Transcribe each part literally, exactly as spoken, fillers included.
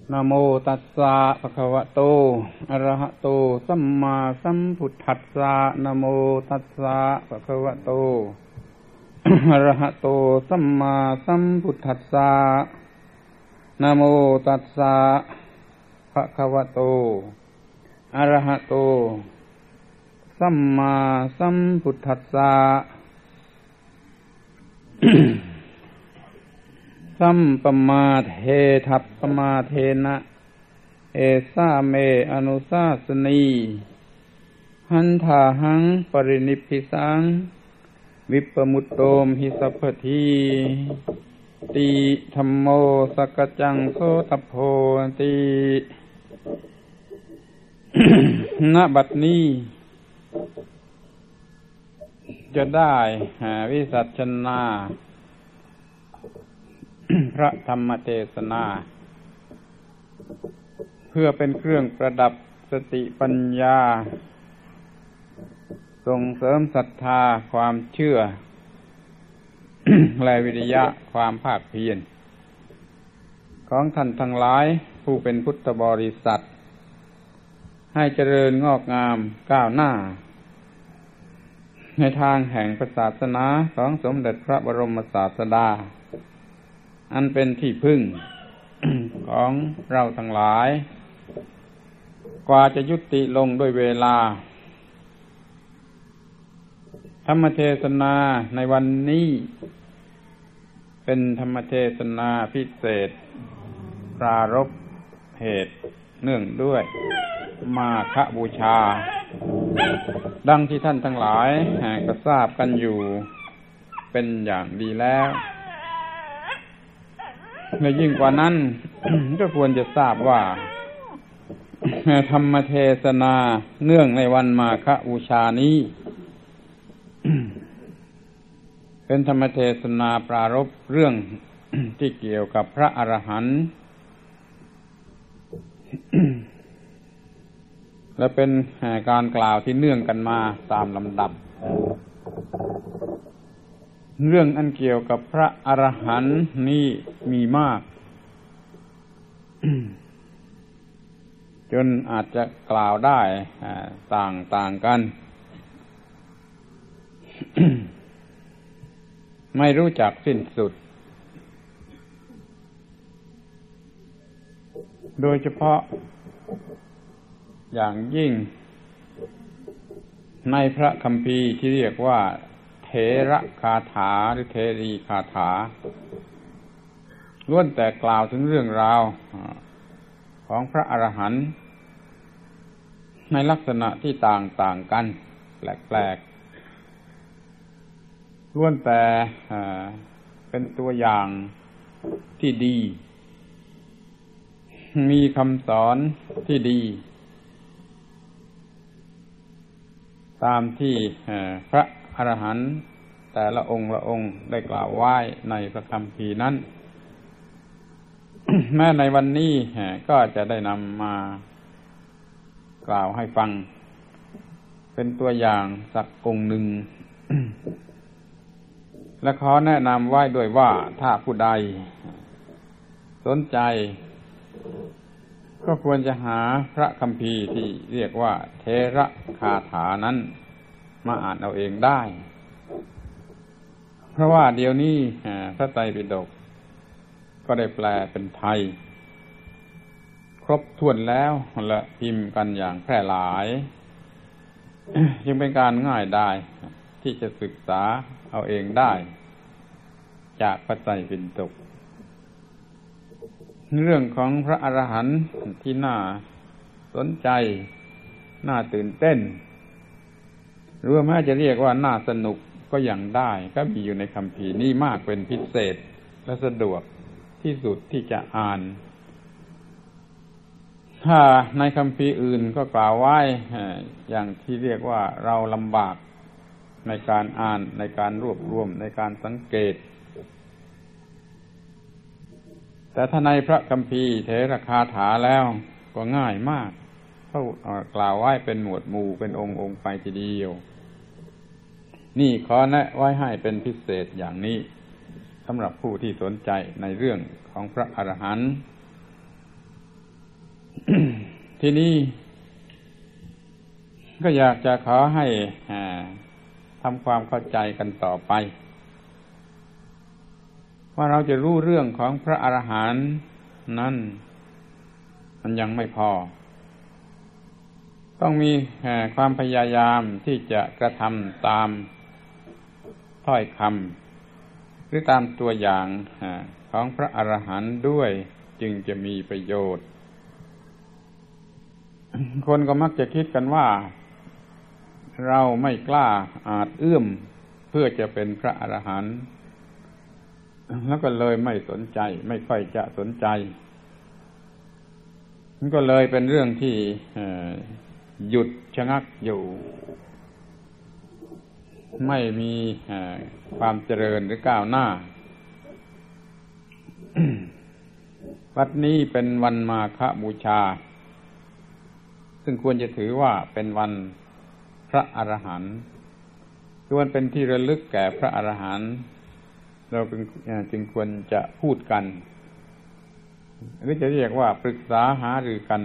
นะโมตัสสะภะคะวะโตอะระหะโตสัมมาสัมพุทธัสสะนะโมตัสสะภะคะวะโตอะระหะโตสัมมาสัมพุทธัสสะนะโมตัสสะภะคะวะโตอะระหะโตสัมมาสัมพุทธัสสะสัมปมาเทธัปปมาเทนะเอสาเมอนุสาสนีหันธาหังปรินิพพิสังวิปมุตโตมหิสัพพทีติธัมโมสักจังโสตโพติณบัดนี้จะได้วิสัชนาพระธรรมเทศนาเพื่อเป็นเครื่องประดับสติปัญญาส่งเสริมศรัทธาความเชื่อ และวิริยะความภาคเพียรของท่านทั้งหลายผู้เป็นพุทธบริษัทให้เจริญงอกงามก้าวหน้าในทางแห่งศาสนาของสมเด็จพระบรมศาสดาอันเป็นที่พึ่ง ของเราทั้งหลายกว่าจะยุติลงด้วยเวลาธรรมเทศนาในวันนี้เป็นธรรมเทศนาพิเศษปรารภเหตุเนื่องด้วยมาฆบูชาดังที่ท่านทั้งหลายก็ทราบกันอยู่เป็นอย่างดีแล้วและยิ่งกว่านั้น ก็ควรจะทราบว่าธรรมเทศนาเนื่องในวันมาฆบูชานี้ เป็นธรรมเทศนาปรารภเรื่อง ที่เกี่ยวกับพระอรหันต์ และเป็นการกล่าวที่เนื่องกันมาตามลำดับเรื่องอันเกี่ยวกับพระอรหันต์นี่มีมาก จนอาจจะกล่าวได้ต่างต่างกัน ไม่รู้จักสิ้นสุดโดยเฉพาะอย่างยิ่งในพระคัมภีร์ที่เรียกว่าเถระคาถาหรือเทรีคาถาล้วนแต่กล่าวถึงเรื่องราวของพระอรหันต์ในลักษณะที่ต่างๆกันแปลกๆล้วนแต่เป็นตัวอย่างที่ดีมีคำสอนที่ดีตามที่พระอรหันต์แต่ละองค์ละองค์ได้กล่าวไว้ในพระคัมภีร์นั้น แม้ในวันนี้ก็จะได้นำมากล่าวให้ฟังเป็นตัวอย่างสักองค์หนึ่ง และขอแนะนำไว้ด้วยว่าถ้าผู้ใดสนใจก็ควรจะหาพระคัมภีร์ที่เรียกว่าเทระคาถานั้นมาอ่านเอาเองได้เพราะว่าเดี๋ยวนี้พระไตรปิฎกก็ได้แปลเป็นไทยครบถ้วนแล้วและพิมพ์กันอย่างแพร่หลายจึงเป็นการง่ายได้ที่จะศึกษาเอาเองได้จากพระไตรปิฎกเรื่องของพระอรหันต์ที่น่าสนใจน่าตื่นเต้นหรือว่าแม้จะเรียกว่าน่าสนุกก็ยังได้ก็มีอยู่ในคัมภีร์นี้มากเป็นพิเศษและสะดวกที่สุดที่จะอ่านถ้าในคัมภีร์อื่นก็กล่าวไว้อย่างที่เรียกว่าเราลำบากในการอ่านในการรวบรวมในการสังเกตแต่ถ้าในพระคัมภีร์เถระคาถาแล้วก็ง่ายมากเขากล่าวไว้เป็นหมวดหมู่เป็นองค์องค์ไปทีเดียวนี่ขอแนะไว้ให้เป็นพิเศษอย่างนี้สำหรับผู้ที่สนใจในเรื่องของพระอรหันต์ทีนี้ก็อยากจะขอให้ทำความเข้าใจกันต่อไปว่าเราจะรู้เรื่องของพระอรหันต์นั้นมันยังไม่พอต้องมีความพยายามที่จะกระทำตามถ้อยคำหรือตามตัวอย่างของพระอรหันต์ด้วยจึงจะมีประโยชน์คนก็มักจะคิดกันว่าเราไม่กล้าอาจเอื้อมเพื่อจะเป็นพระอรหันต์แล้วก็เลยไม่สนใจไม่ค่อยจะสนใจมันก็เลยเป็นเรื่องที่หยุดชะงักอยู่ไม่มีความเจริญหรือก้าวหน้า วันนี้เป็นวันมาฆบูชาซึ่งควรจะถือว่าเป็นวันพระอรหันต์คือวันเป็นที่ระลึกแก่พระอรหันต์เราจึงควรจะพูดกันหรือจะเรียกว่าปรึกษาหารือกัน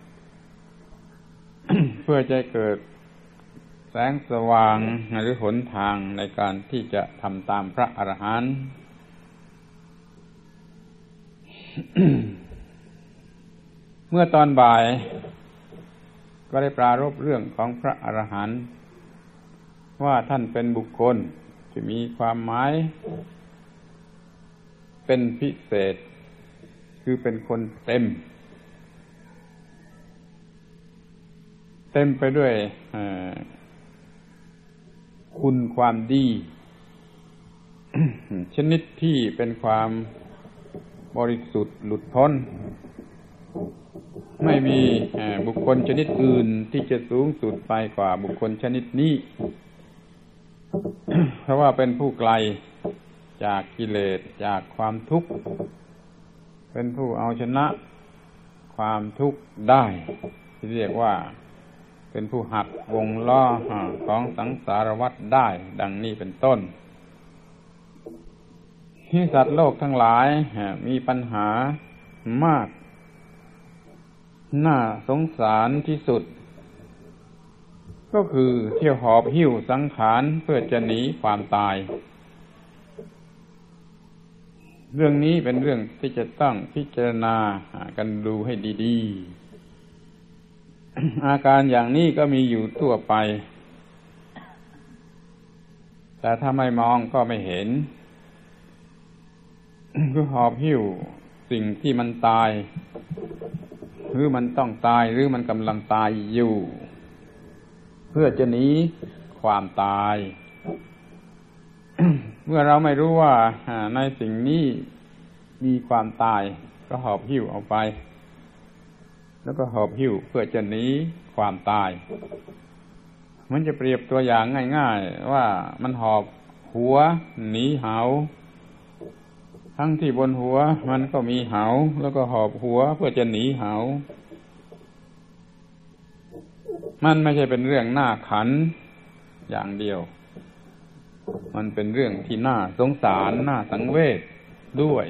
เพื่อจะเกิดแสงสว่างหรือหนทางในการที่จะทำตามพระอรหันต์ เมื่อตอนบ่ายก็ได้ปรารภเรื่องของพระอรหันต์ว่าท่านเป็นบุคคลที่มีความหมายเป็นพิเศษคือเป็นคนเต็มเต็มไปด้วยคุณความดี ชนิดที่เป็นความบริสุทธิ์หลุดพ้นไม่มีบุคคลชนิดอื่นที่จะสูงสุดไปกว่าบุคคลชนิดนี้ เพราะว่าเป็นผู้ไกลจากกิเลสจากความทุกข์เป็นผู้เอาชนะความทุกข์ได้ที่เรียกว่าเป็นผู้หักวงล้อของสังสารวัฏได้ดังนี้เป็นต้นที่สัตว์โลกทั้งหลายมีปัญหามากน่าสงสารที่สุดก็คือเที่ยวหอบหิ้วสังขารเพื่อจะหนีความตายเรื่องนี้เป็นเรื่องที่จะต้องพิจารณากันดูให้ดีๆ อาการอย่างนี้ก็มีอยู่ทั่วไปแต่ถ้าไม่มองก็ไม่เห็นก็หอบหิ้วสิ่งที่มันตายหรือมันต้องตายหรือมันกำลังตายอยู่เพื่อจะหนีความตาย เมื่อเราไม่รู้ว่าในสิ่งนี้มีความตายก็หอบหิ้วเอาไปแล้วก็หอบหิ้วเพื่อจะหนีความตายมันจะเปรียบตัวอย่างง่ายๆว่ามันหอบหัวหนีเหาทั้งที่บนหัวมันก็มีเหาแล้วก็หอบหัวเพื่อจะหนีเหามันไม่ใช่เป็นเรื่องน่าขันอย่างเดียวมันเป็นเรื่องที่น่าสงสารน่าสังเวชด้วย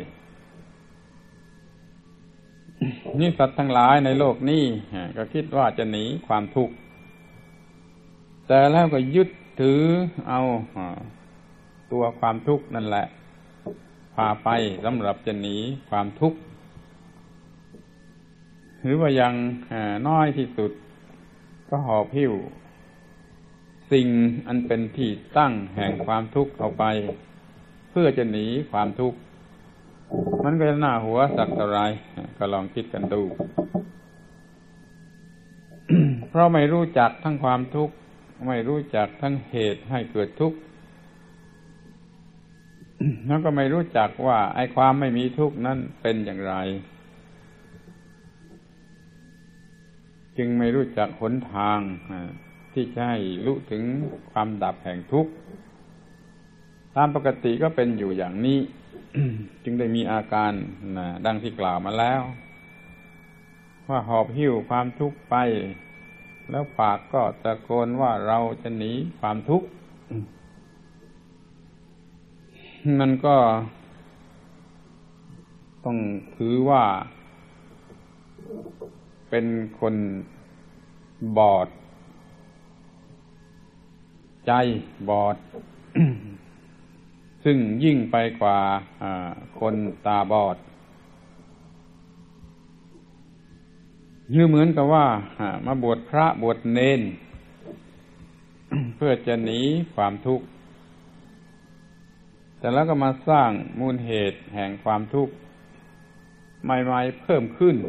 นี่สัตว์ทั้งหลายในโลกนี้ก็คิดว่าจะหนีความทุกข์แต่แล้วก็ยึดถือเอาตัวความทุกข์นั่นแหละพาไปสำหรับจะหนีความทุกข์หรือว่ายังน้อยที่สุดก็หอบหิ้วสิ่งอันเป็นที่ตั้งแห่งความทุกข์เอาไปเพื่อจะหนีความทุกข์มันก็จะน่าหัวสักเท่าไรก็ลองคิดกันดู เพราะไม่รู้จักทั้งความทุกข์ไม่รู้จักทั้งเหตุให้เกิดทุกข์ แล้วก็ไม่รู้จักว่าไอ้ความไม่มีทุกข์นั้นเป็นอย่างไรจึงไม่รู้จักหนทางที่จะให้รู้ถึงความดับแห่งทุกข์ตามปกติก็เป็นอยู่อย่างนี้ จึงได้มีอาการดังที่กล่าวมาแล้วว่าหอบหิ้วความทุกข์ไปแล้วปากก็ตะโกนว่าเราจะหนีความทุกข์มันก็ต้องถือว่าเเป็นคนบอดใจบอด ซึ่งยิ่งไปกว่าคนตาบอดคือเหมือนกับว่ามาบวชพระบวชเณร เพื่อจะหนีความทุกข์แต่แล้วก็มาสร้างมูลเหตุแห่งความทุกข์ใหม่ๆเพิ่มขึ้น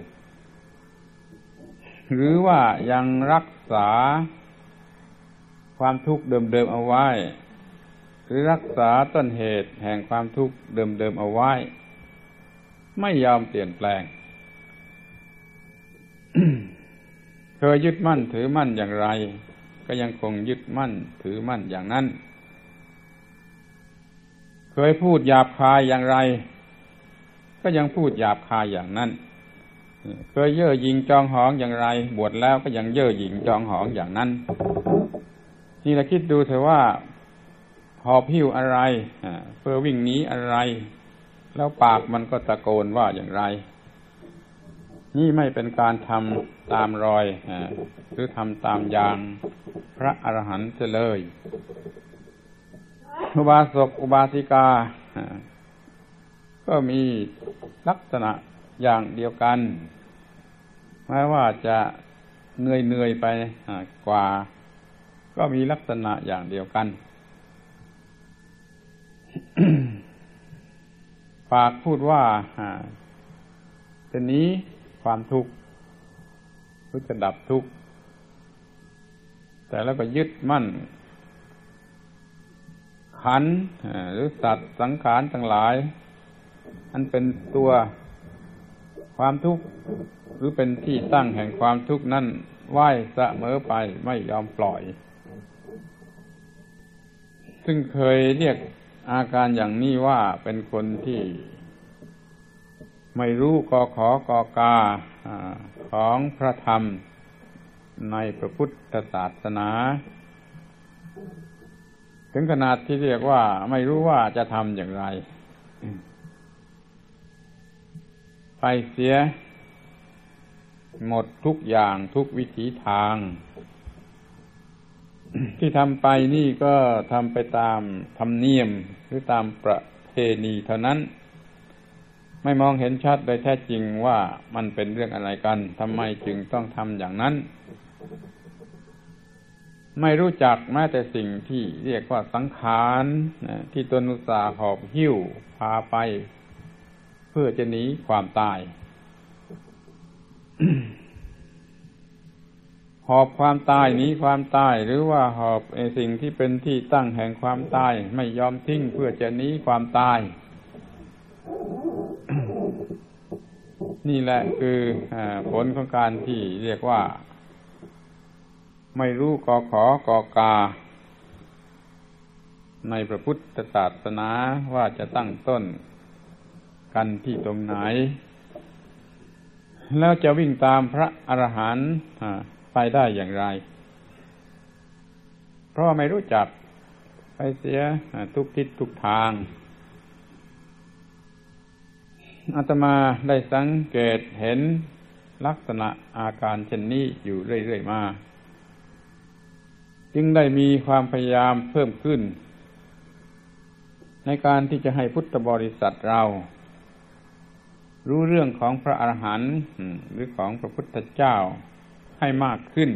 หรือว่ายังรักษาความทุกข์เดิมๆเอาไว้หรือรักษาต้นเหตุแห่งความทุกข์เดิมๆเอาไว้ไม่ยอมเปลี่ยนแปลง เคยยึดมั่นถือมั่นอย่างไรก็ยังคงยึดมั่นถือมั่นอย่างนั้นเคยพูดหยาบคายอย่างไรก็ยังพูดหยาบคายอย่างนั้นเคยเย่อหยิ่งจองหองอย่างไรบวชแล้วก็ยังเย่อหยิ่งจองหองอย่างนั้นนี่เราคิดดูเถอะว่าหอบหิ้วอะไรเพื่อวิ่งหนีอะไรแล้วปากมันก็ตะโกนว่าอย่างไรนี่ไม่เป็นการทำตามรอยหรือทำตามอย่างพระอรหันต์เลยอุบาสกอุบาสิกาก็มีลักษณะอย่างเดียวกันแม้ว่าจะเหนื่อยๆไปกว่าก็มีลักษณะอย่างเดียวกัน ปากพูดว่าจะหนีความทุกข์หรือจะดับทุกข์แต่แล้วก็ยึดมั่นขันธ์หรือสัตว์สังขารทั้งหลายอันเป็นตัวความทุกข์หรือเป็นที่ตั้งแห่งความทุกข์นั้นไหวเสมอไปไม่ยอมปล่อยซึ่งเคยเรียกอาการอย่างนี้ว่าเป็นคนที่ไม่รู้กอขอกอกาของพระธรรมในพระพุทธศาสนาถึงขนาดที่เรียกว่าไม่รู้ว่าจะทำอย่างไรไปเสียหมดทุกอย่างทุกวิถีทาง ที่ทำไปนี่ก็ทำไปตามธรรมเนียมหรือตามประเพณีเท่านั้นไม่มองเห็นชัดโดยแท้จริงว่ามันเป็นเรื่องอะไรกันทำไมจึงต้องทำอย่างนั้นไม่รู้จักแม้แต่สิ่งที่เรียกว่าสังขารที่ตนอุตส่าห์หอบหิ้วพาไปเพื่อจะหนีความตาย หอบความตายหนีความตายหรือว่าหอบไอ้สิ่งที่เป็นที่ตั้งแห่งความตายไม่ยอมทิ้งเพื่อจะหนีความตาย นี่แหละคือผลของการที่เรียกว่าไม่รู้กอขอกอกาในพระพุทธศาสนาว่าจะตั้งต้นกันที่ตรงไหนแล้วจะวิ่งตามพระอรหันต์ไปได้อย่างไรเพราะไม่รู้จักไปเสียทุกทิศทุกทางอาตมาได้สังเกตเห็นลักษณะอาการเช่นนี้อยู่เรื่อยๆมาจึงได้มีความพยายามเพิ่มขึ้นในการที่จะให้พุทธบริษัทเรารู้เรื่องของพระอรหันต์หรือของพระพุทธเจ้าให้มากขึ้น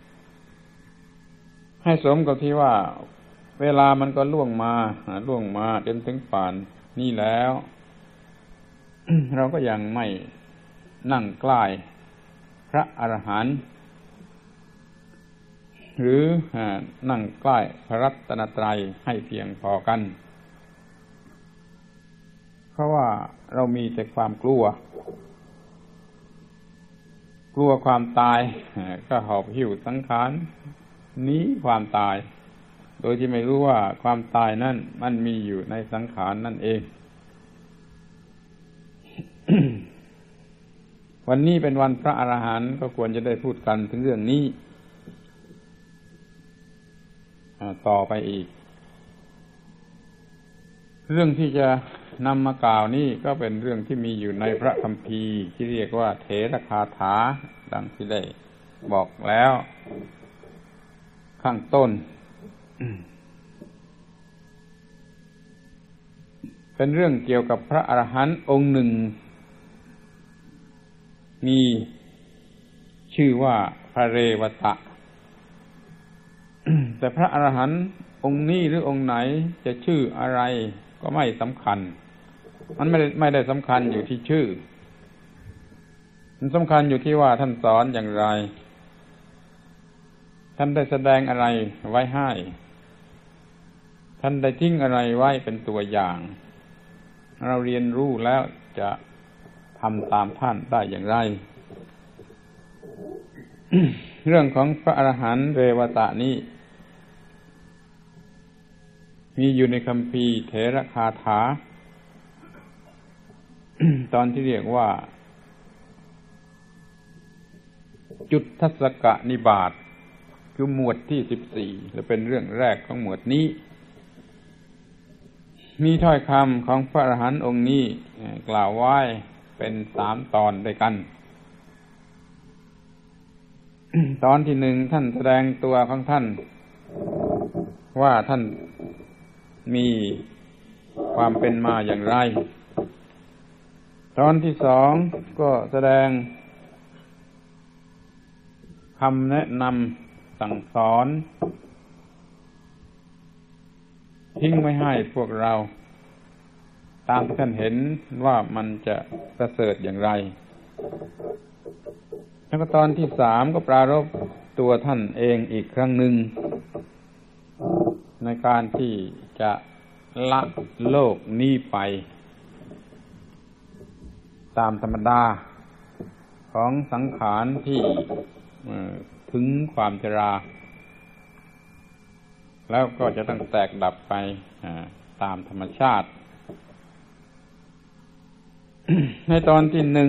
ให้สมกับที่ว่าเวลามันก็ล่วงมาล่วงมาจนถึงป่านนี้แล้ว เราก็ยังไม่นั่งใกล้พระอรหันต์หรือนั่งใกล้พระรัตนตรัยให้เพียงพอกันเพราะว่าเรามีแต่ความกลัวกลัวความตายก็หอบหิ้วสังขารหนีความตายโดยที่ไม่รู้ว่าความตายนั่นมันมีอยู่ในสังขารนั่นเอง วันนี้เป็นวันพระอรหันต์ก็ควรจะได้พูดกันถึงเรื่องนี้ต่อไปอีกเรื่องที่จะนำมากล่าวนี่ก็เป็นเรื่องที่มีอยู่ในพระคัมภีร์ที่เรียกว่าเถรคาถาดังที่ได้บอกแล้วข้างต้น เป็นเรื่องเกี่ยวกับพระอรหันต์องค์หนึ่งมีชื่อว่าพระเรวตะ แต่พระอรหันต์องค์นี้หรือองค์ไหนจะชื่ออะไรก็ไม่สำคัญมันไม่ได้ไม่ได้สำคัญอยู่ที่ชื่อมันสำคัญอยู่ที่ว่าท่านสอนอย่างไรท่านได้แสดงอะไรไว้ให้ท่านได้ทิ้งอะไรไว้เป็นตัวอย่างเราเรียนรู้แล้วจะทำตามท่านได้อย่างไร เรื่องของพระอรหันต์เรวตะนี้มีอยู่ในคัมภีร์เถรคาถา ตอนที่เรียกว่าจุทธัสสกนิบาตคือหมวดที่สิบสี่และเป็นเรื่องแรกของหมวดนี้มีถ้อยคำของพระอรหันต์องค์นี้กล่าวไว้เป็นสามตอนด้วยกัน ตอนที่หนึ่งท่านแสดงตัวของท่านว่าท่านมีความเป็นมาอย่างไรตอนที่สองก็แสดงคำแนะนำสั่งสอนทิ้งไว้ให้พวกเราตามที่ท่านเห็นว่ามันจะประเสริฐอย่างไรแล้วก็ตอนที่สามก็ปรารภตัวท่านเองอีกครั้งหนึ่งในการที่จะละโลกนี้ไปตามธรรมดาของสังขารที่ถึงความชราแล้วก็จะต้องแตกดับไปตามธรรมชาติ ในตอนที่หนึ่ง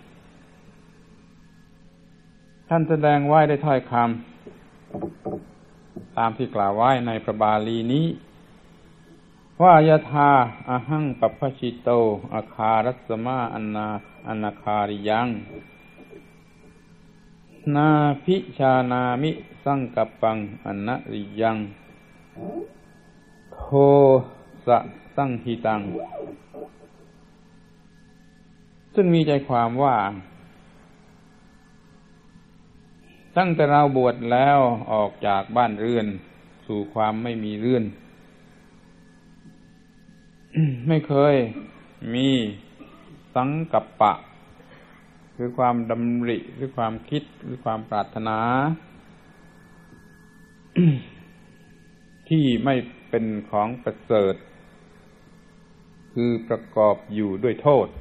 ท่านแสดงไว้ได้ถ้อยคำตามที่กล่าวไว้ในพระบาลีนี้ว่ายะธาอหังปัพพชิโตอาคารัสสมาอนาอนาคาริยังนาภิชานามิสังกัปปังอนะริยังโทสะสังหิตังซึ่งมีใจความว่าตั้งแต่เราบวชแล้วออกจากบ้านเรือนสู่ความไม่มีเรือน ไม่เคยมีสังกัปปะคือความดำริหรือความคิดหรือความปรารถนา ที่ไม่เป็นของประเสริฐคือประกอบอยู่ด้วยโทษ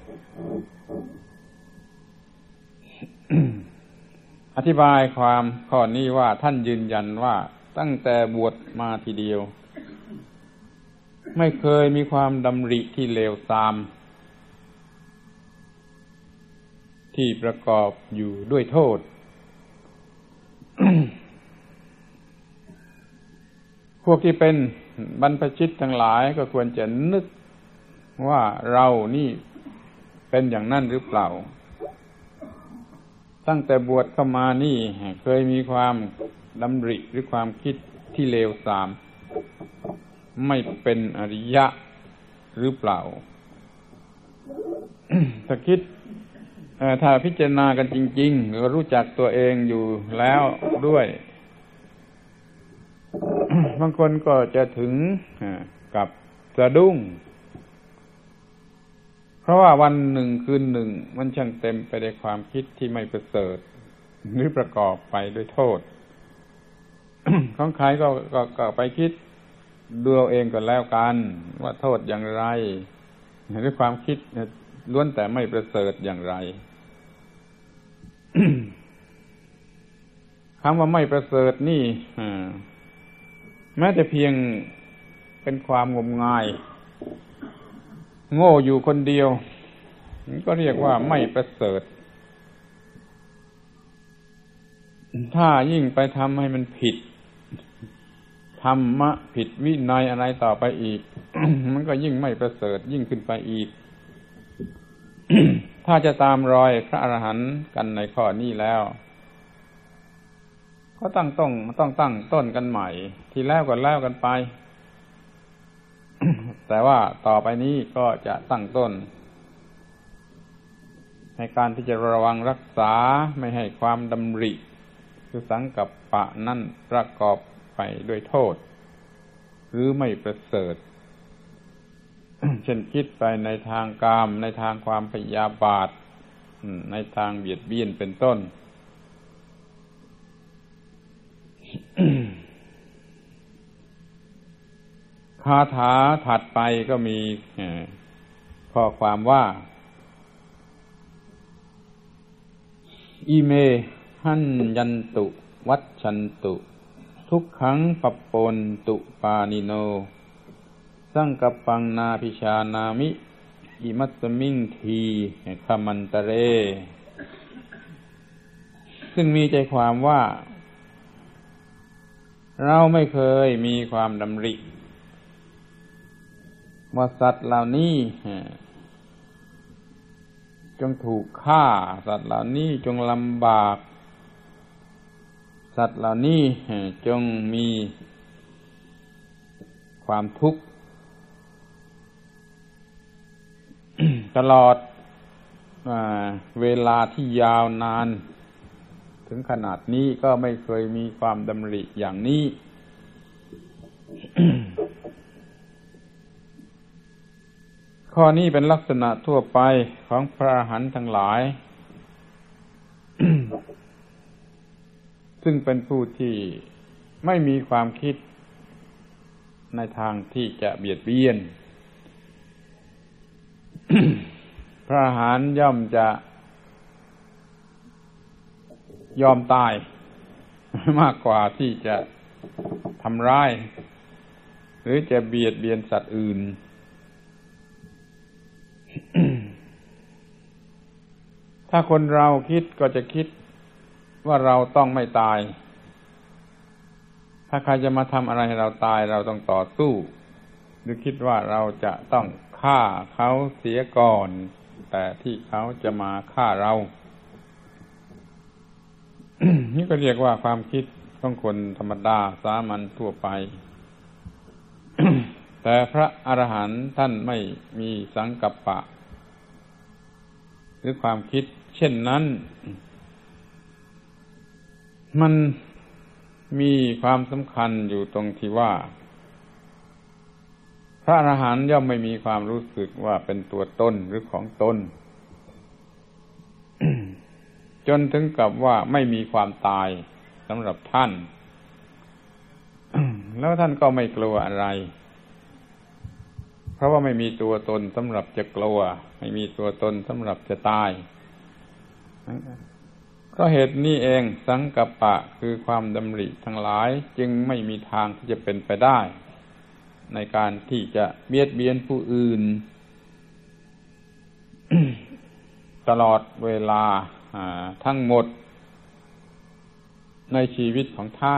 อธิบายความข้อนี้ว่าท่านยืนยันว่าตั้งแต่บวชมาทีเดียวไม่เคยมีความดำริที่เลวทรามที่ประกอบอยู่ด้วยโทษ พวกที่เป็นบรรพชิตทั้งหลายก็ควรจะนึกว่าเรานี่เป็นอย่างนั้นหรือเปล่าตั้งแต่บวชเข้ามานี่เคยมีความดำริหรือความคิดที่เลวทรามไม่เป็นอริยะหรือเปล่า ถ้าคิดถ้าพิจารณากันจริงๆก็รู้จักตัวเองอยู่แล้วด้วย บางคนก็จะถึงกับสะดุ้งเพราะว่าวันหนึ่งคืนหนึ่งมันช่างเต็มไปด้วยความคิดที่ไม่ประเสริฐหรือประกอบไปด้วยโทษ ของใครก็ก็ก็ไปคิดดูเอาเองก็แล้วกันว่าโทษอย่างไรหรือความคิดล้วนแต่ไม่ประเสริฐอย่างไร คำว่าไม่ประเสริฐนี่แม้แต่เพียงเป็นความงมงายโง่อยู่คนเดียวก็เรียกว่าไม่ประเสริฐถ้ายิ่งไปทำให้มันผิดธรรมะผิดวินัยอะไรต่อไปอีก มันมันก็ยิ่งไม่ประเสริฐยิ่งขึ้นไปอีก ถ้าจะตามรอยพระอรหันต์กันในข้อนี้แล้วก็ตั้งต้องต้องตั้งต้นกันใหม่ที่แล้วก็แล้วกันไป แต่ว่าต่อไปนี้ก็จะตั้งต้นในการที่จะระวังรักษาไม่ให้ความดำริคือสังกัปปะนั่นประกอบไปด้วยโทษหรือไม่ประเสริฐ เช่นคิดไปในทางกามในทางความพยาบาทในทางเบียดเบียนเป็นต้น คาถาถัดไปก็มีข้อความว่าอิเมหันยันตุวัชชันตุทุกขังปปปนตุปานิโนสังกัปปังนาภิชานามิอิมัสสมิงทีขมันตะเรซึ่งมีใจความว่าเราไม่เคยมีความดำริว่าสัตว์เหล่านี้จงถูกฆ่าสัตว์เหล่านี้จงลำบากสัตว์เหล่านี้จงมีความทุกข์ ตลอดเวลาที่ยาวนานถึงขนาดนี้ก็ไม่เคยมีความดำริอย่างนี้ ข้อนี้เป็นลักษณะทั่วไปของพระอรหันต์ทั้งหลาย ซึ่งเป็นผู้ที่ไม่มีความคิดในทางที่จะเบียดเบียน พระอรหันต์ย่อมจะยอมตาย มากกว่าที่จะทำร้ายหรือจะเบียดเบียนสัตว์อื่น ถ้าคนเราคิดก็จะคิดว่าเราต้องไม่ตายถ้าใครจะมาทำอะไรให้เราตายเราต้องต่อสู้หรือคิดว่าเราจะต้องฆ่าเขาเสียก่อนแต่ที่เขาจะมาฆ่าเรา นี่ก็เรียกว่าความคิดของคนธรรมดาสามัญทั่วไป แต่พระอรหันต์ท่านไม่มีสังกัปปะหรือความคิดเช่นนั้นมันมีความสำคัญอยู่ตรงที่ว่าพระอรหันต์ย่อมไม่มีความรู้สึกว่าเป็นตัวตนหรือของตน จนถึงกับว่าไม่มีความตายสำหรับท่าน แล้วท่านก็ไม่กลัวอะไรเพราะว่าไม่มีตัวตนสำหรับจะกลัวไม่มีตัวตนสำหรับจะตายเพราะเหตุนี้เองสังกัปปะคือความดำริทั้งหลายจึงไม่มีทางที่จะเป็นไปได้ในการที่จะเบียดเบียนผู้อื่น ตลอดเวลาทั้งหมดในชีวิตของท่าน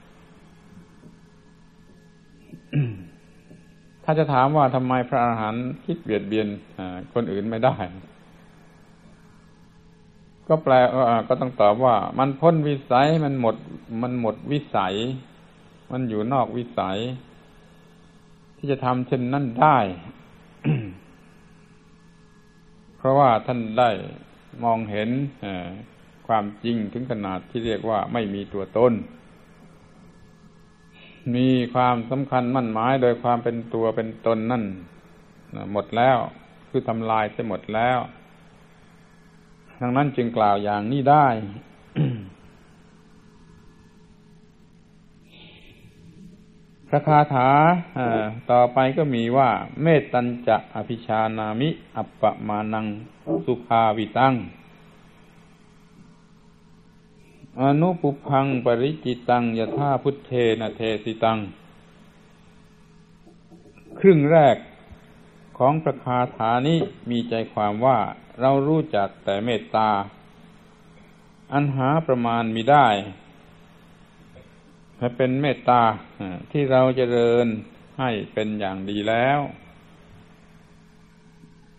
ถ้าจะถามว่าทำไมพระอรหันต์คิดเบียดเบียนคนอื่นไม่ได้ก็แปลก็ต้องตอบว่ามันพ้นวิสัยมันหมดมันหมดวิสัยมันอยู่นอกวิสัยที่จะทำเช่นนั้นได้ เพราะว่าท่านได้มองเห็นความจริงถึงขนาดที่เรียกว่าไม่มีตัวตนมีความสำคัญมั่นหมายโดยความเป็นตัวเป็นตนนั่นหมดแล้วคือทำลายไปหมดแล้วดังนั้นจึงกล่าวอย่างนี้ได้ พระคาถาต่อไปก็มีว่าเมตตัญจะอภิชานามิอัปปมานังสุภาวิตังอนุปุพังปริจิตังยถาพุทเทนะเทสิตังครึ่งแรกของพระคาถานี้มีใจความว่าเรารู้จักแต่เมตตาอันหาประมาณมิได้ให้เป็นเมตตาที่เราเจริญให้เป็นอย่างดีแล้ว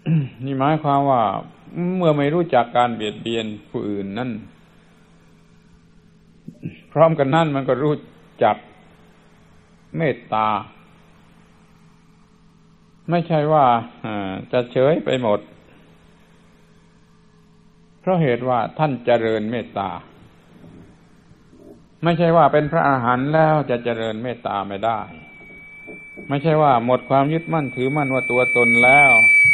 นี่หมายความว่าเมื่อไม่รู้จักการเบียดเบียนผู้อื่นนั่นพร้อมกันนั่นมันก็รู้จักเมตตาไม่ใช่ว่าจะเฉยไปหมดเพราะเหตุว่าท่านเจริญเมตตาไม่ใช่ว่าเป็นพระอรหันต์แล้วจะเจริญเมตตาไม่ได้ไม่ใช่ว่าหมดความยึดมั่นถือมั่นว่าตัวตนแล้ว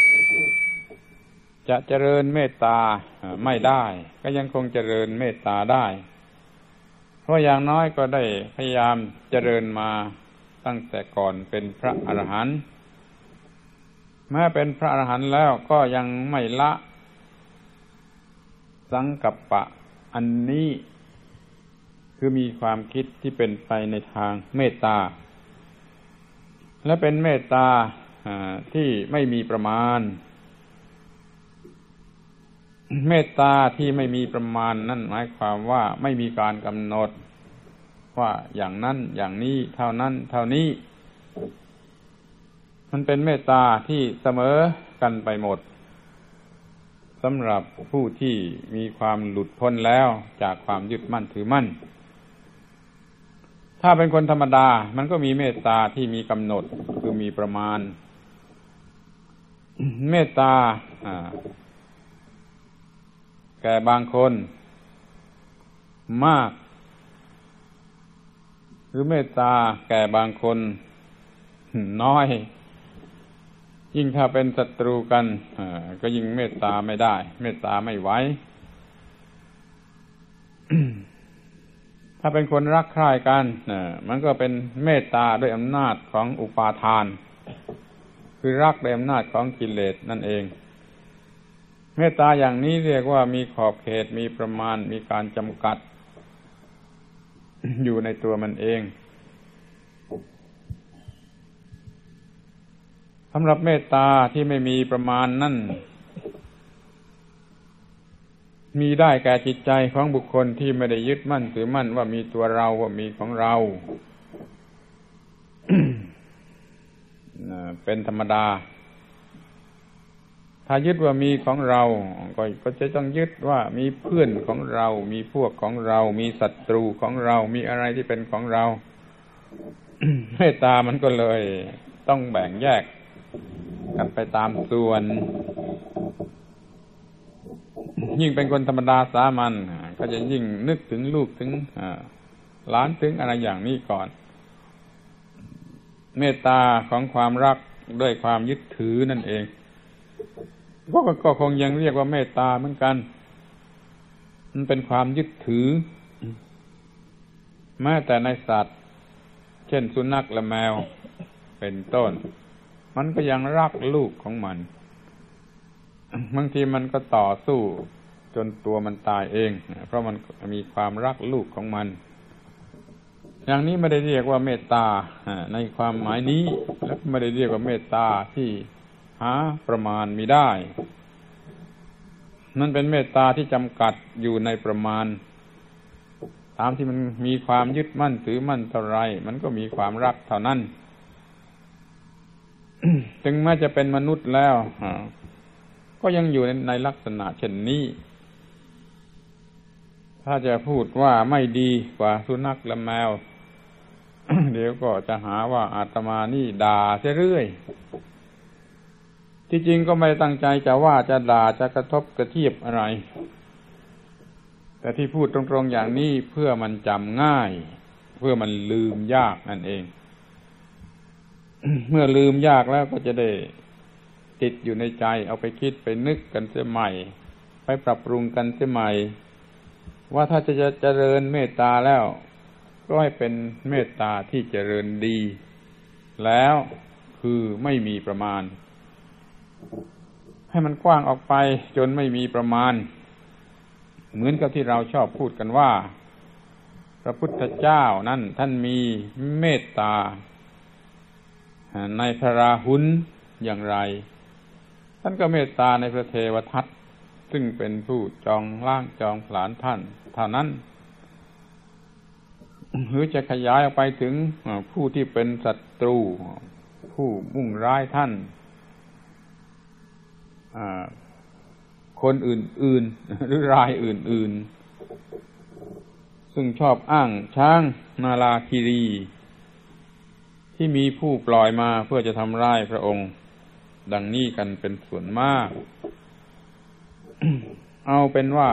จะเจริญเมตตาไม่ได้ก็ยังคงเจริญเมตตาได้เพราะอย่างน้อยก็ได้พยายามเจริญมาตั้งแต่ก่อนเป็นพระอรหันต์แม้เป็นพระอรหันต์แล้วก็ยังไม่ละสังกัปปะอันนี้คือมีความคิดที่เป็นไปในทางเมตตาและเป็นเมตตาที่ไม่มีประมาณเมตตาที่ไม่มีประมาณนั่นหมายความว่าไม่มีการกำหนดว่าอย่างนั้นอย่างนี้เท่านั้นเท่านี้มันเป็นเมตตาที่เสมอกันไปหมดสำหรับผู้ที่มีความหลุดพ้นแล้วจากความยึดมั่นถือมั่นถ้าเป็นคนธรรมดามันก็มีเมตตาที่มีกำหนดคือมีประมาณเมตตาแก่บางคนมากหรือเมตตาแก่บางคนน้อยยิ่งถ้าเป็นศัตรูกันก็ยิ่งเมตตาไม่ได้เมตตาไม่ไหว ถ้าเป็นคนรักใคร่กันมันก็เป็นเมตตาด้วยอำนาจของอุปาทานคือรักด้วยอำนาจของกิเลสนั่นเองเมตตาอย่างนี้เรียกว่ามีขอบเขตมีประมาณมีการจำกัด อยู่ในตัวมันเองสำหรับเมตตาที่ไม่มีประมาณนั่นมีได้แก่จิตใจของบุคคลที่ไม่ได้ยึดมั่นถือมั่นว่ามีตัวเราว่ามีของเรา เป็นธรรมดาถ้ายึดว่ามีของเราก็ก็จะต้องยึดว่ามีเพื่อนของเรามีพวกของเรามีศัตรูของเรามีอะไรที่เป็นของเรา เมตตามันก็เลยต้องแบ่งแยกกันไปตามส่วนยิ่งเป็นคนธรรมดาสามัญก็จะยิ่งนึกถึงลูกถึงหลานถึงอะไรอย่างนี้ก่อนเมตตาของความรักด้วยความยึดถือนั่นเองก็ก็คงยังเรียกว่าเมตตาเหมือนกันมันเป็นความยึดถือแม้แต่ในสัตว์เช่นสุนัขและแมวเป็นต้นมันก็ยังรักลูกของมันบางทีมันก็ต่อสู้จนตัวมันตายเองเพราะมันมีความรักลูกของมันอย่างนี้ไม่ได้เรียกว่าเมตตาในความหมายนี้และไม่ได้เรียกว่าเมตตาที่หาประมาณมิได้นั่นเป็นเมตตาที่จำกัดอยู่ในประมาณตามที่มันมีความยึดมั่นถือมั่นเท่าไรมันก็มีความรักเท่านั้น ถึงแม้จะเป็นมนุษย์แล้วก็ยังอยู่ในลักษณะเช่นนี้ถ้าจะพูดว่าไม่ดีกว่าสุนัขและแมว เดี๋ยวก็จะหาว่าอาตมานี่ด่าเสียเรื่อยที่จริงก็ไม่ตั้งใจจะว่าจะด่าจะกระทบกระเทียบอะไรแต่ที่พูดตรงๆอย่างนี้เพื่อมันจำง่ายเพื่อมันลืมยากนั่นเอง เมื่อลืมยากแล้วก็จะได้ติดอยู่ในใจเอาไปคิดไปนึกกันเสียใหม่ไปปรับปรุงกันเสียใหม่ว่าถ้าจะเจริญเมตตาแล้วก็ให้เป็นเมตตาที่เจริญดีแล้วคือไม่มีประมาณให้มันกว้างออกไปจนไม่มีประมาณเหมือนกับที่เราชอบพูดกันว่าพระพุทธเจ้านั่นท่านมีเมตตาในพระราหุลอย่างไรท่านก็เมตตาในพระเทวทัตซึ่งเป็นผู้จองล่างจองผลาญท่านเท่านั้นหรือจะขยายออกไปถึงผู้ที่เป็นศัตรูผู้มุ่งร้ายท่านคนอื่นๆหรือรายอื่นๆซึ่งชอบอ้างช้างนาลาคิรีที่มีผู้ปล่อยมาเพื่อจะทำร้ายพระองค์ดังนี้กันเป็นส่วนมาก เอาเป็นว่า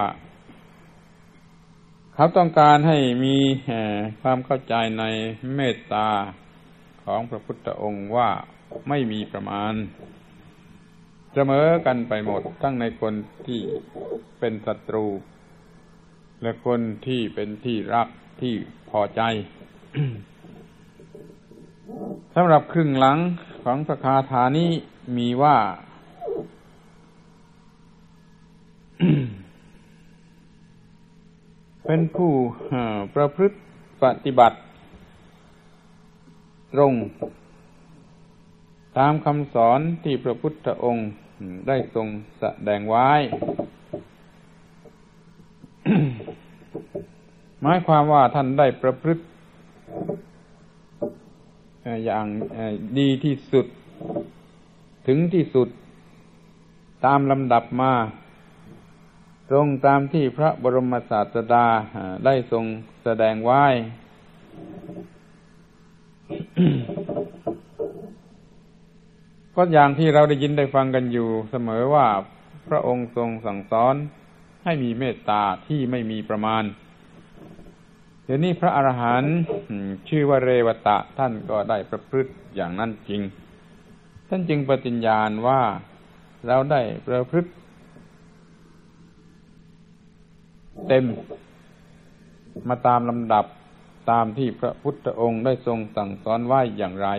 เขาต้องการให้มีความเข้าใจในเมตตาของพระพุทธองค์ว่าไม่มีประมาณเสมอกันไปหมดทั้งในคนที่เป็นศัตรูและคนที่เป็นที่รักที่พอใจ สำหรับครึ่งหลังของพระคาถานี้มีว่า เป็นผู้ประพฤติปฏิบัติตรงตามคำสอนที่พระพุทธองค์ได้ทรงแสดงไว้ หมายความว่าท่านได้ประพฤติอย่างดีที่สุดถึงที่สุดตามลำดับมาตรงตามที่พระบรมศาสดาได้ทรงแสดงไว้ ก็อย่างที่เราได้ยินได้ฟังกันอยู่เสมอว่าพระองค์ทรงสั่งสอนให้มีเมตตาที่ไม่มีประมาณเดี๋ยวนี้พระอรหันต์ชื่อว่าเรวตะท่านก็ได้ประพฤติอย่างนั้นจริงท่านจึงปฏิญญาณว่าเราได้ประพฤติเต็มมาตามลำดับตามที่พระพุทธองค์ได้ทรงสั่งสอนไว้อย่างไร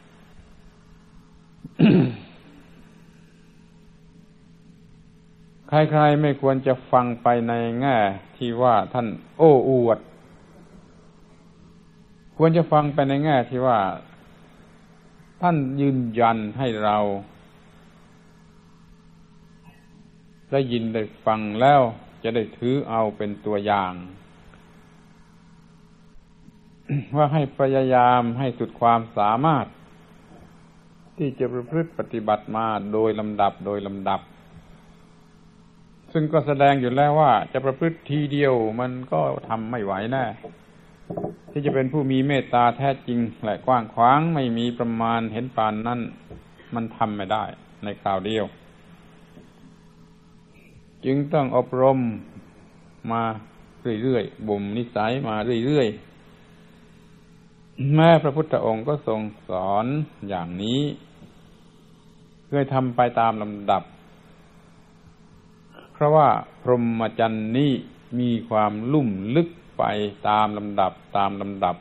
ใครๆไม่ควรจะฟังไปในแง่ที่ว่าท่านโอ้อวดควรจะฟังไปในแง่ที่ว่าท่านยืนยันให้เราได้ยินได้ฟังแล้วจะได้ถือเอาเป็นตัวอย่าง ว่าให้พยายามให้สุดความสามารถที่จะประพฤติปฏิบัติมาโดยลำดับโดยลำดับซึ่งก็แสดงอยู่แล้วว่าจะประพฤติทีเดียวมันก็ทำไม่ไหวแน่ที่จะเป็นผู้มีเมตตาแท้จริงและกว้างขวางไม่มีประมาณเห็นปานนั้นมันทำไม่ได้ในคราวเดียวจึงต้องอบรมมาเรื่อยๆบ่มนิสัยมาเรื่อยๆแม้พระพุทธองค์ก็ทรงสอนอย่างนี้เพื่อทำไปตามลำดับเพราะว่าพรหมจรรย์นี้มีความลุ่มลึกไปตามลำดับตามลำดับ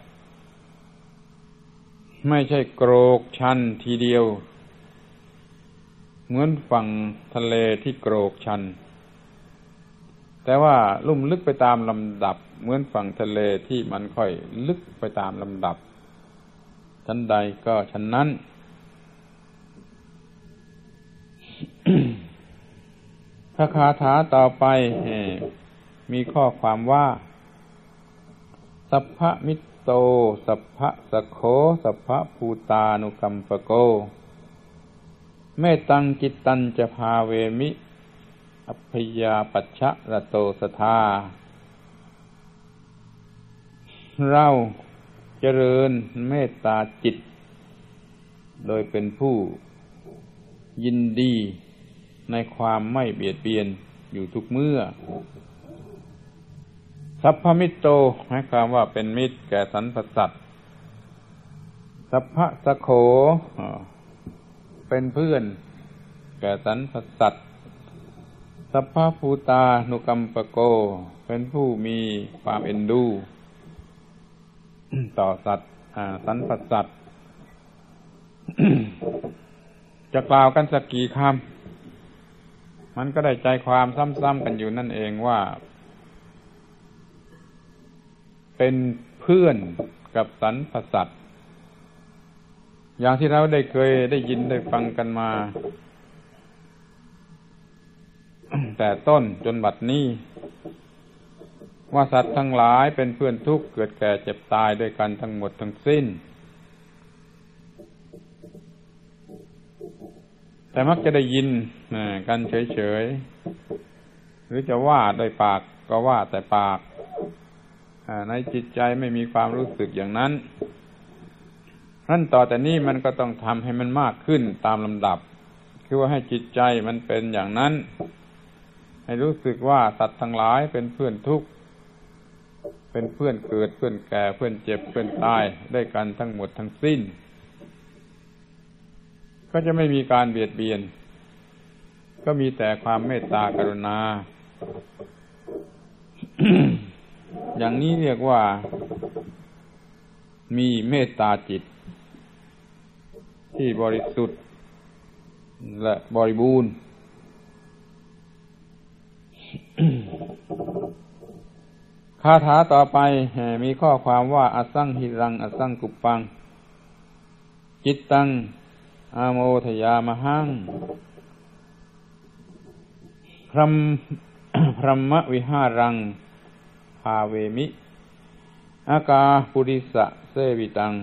ไม่ใช่โกรกชันทีเดียวเหมือนฝั่งทะเลที่โกรกชันแต่ว่าลุ่มลึกไปตามลำดับเหมือนฝั่งทะเลที่มันค่อยลึกไปตามลำดับชั้นใดก็ชั้นนั้น พระคาถาต่อไปมีข้อความว่าสัพพะมิตโตสัพพะสัคโขสัพพะภูตานุกัมปโกเมตังจิตตัญจะภาเวมิอัพพยาปัชชะระโตสทาเราเจริญเมตตาจิตโดยเป็นผู้ยินดีในความไม่เบียดเบียนอยู่ทุกเมื่อสัพพมิตโตหมายความว่าเป็นมิตรแก่สรรพสัตว์สัพพะสัคโขเป็นเพื่อนแก่สรรพสัตว์สัพพะภูตานุกัมปโกเป็นผู้มีความเอ็นดูต่อสัตว์สรรพสัตว์ จะกล่าวกันสักกี่คำมันก็ได้ใจความซ้ำๆกันอยู่นั่นเองว่าเป็นเพื่อนกับสรรพสัตว์อย่างที่เราได้เคยได้ยินได้ฟังกันมาแต่ต้นจนบัดนี้ว่าสัตว์ทั้งหลายเป็นเพื่อนทุกข์เกิดแก่เจ็บตายด้วยกันทั้งหมดทั้งสิ้นแต่มักจะได้ยินกันเฉยๆหรือจะว่าด้วยปากก็ว่าแต่ปากในจิตใจไม่มีความรู้สึกอย่างนั้นนั่นต่อแต่นี้มันก็ต้องทำให้มันมากขึ้นตามลำดับคือว่าให้จิตใจมันเป็นอย่างนั้นให้รู้สึกว่าสัตว์ทั้งหลายเป็นเพื่อนทุกข์เป็นเพื่อนเกิดเพื่อนแก่เพื่อนเจ็บเพื่อนตายได้กันทั้งหมดทั้งสิ้นก็จะไม่มีการเบียดเบียนก็มีแต่ความเมตตากรุณา อย่างนี้เรียกว่ามีเมตตาจิตที่บริสุทธิ์และบริบูรณ์ คาถาต่อไปมีข้อความว่าอสังหิรังอสังกุปปังจิตตังอาโมทยามหังพรัมพรัมมวิหารังภาเวมิอากาปุริสะเสวิตัง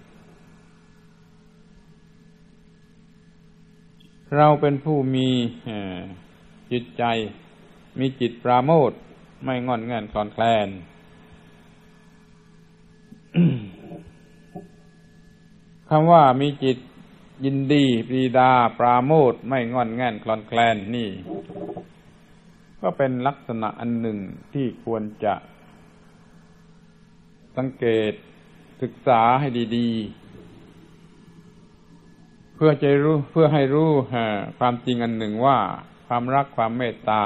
เราเป็นผู้มีจิตใจมีจิตปราโมทย์ไม่งอนแง่นคลอนแคลน คำว่ามีจิตยินดีปรีดาปราโมทย์ไม่งอนแง่นคลอนแคลนนี่ก็เป็นลักษณะอันหนึ่งที่ควรจะสังเกตศึกษาให้ดีๆเพื่อจะรู้เพื่อให้รู้ความจริงอันหนึ่งว่าความรักความเมตตา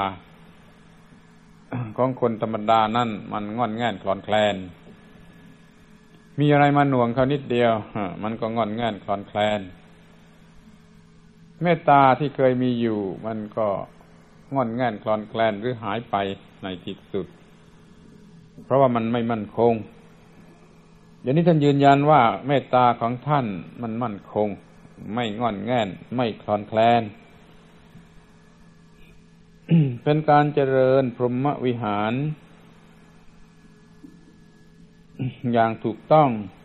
ของคนธรรมดานั่นมันงอนแง่นคลอนแคลนมีอะไรมาหน่วงเขานิดเดียวมันก็งอนแง่นคลอนแคลนเมตตาที่เคยมีอยู่มันก็งอนแง่นคลอนแคลนหรือหายไปในที่สุดเพราะว่ามันไม่มั่นคงอย่างนี้ท่านยืนยันว่าเมตตาของท่านมันมั่นคงไม่งอนแง่นไม่คลอนแคลน เป็นการเจริญพรหมวิหารอย่างถูกต้อง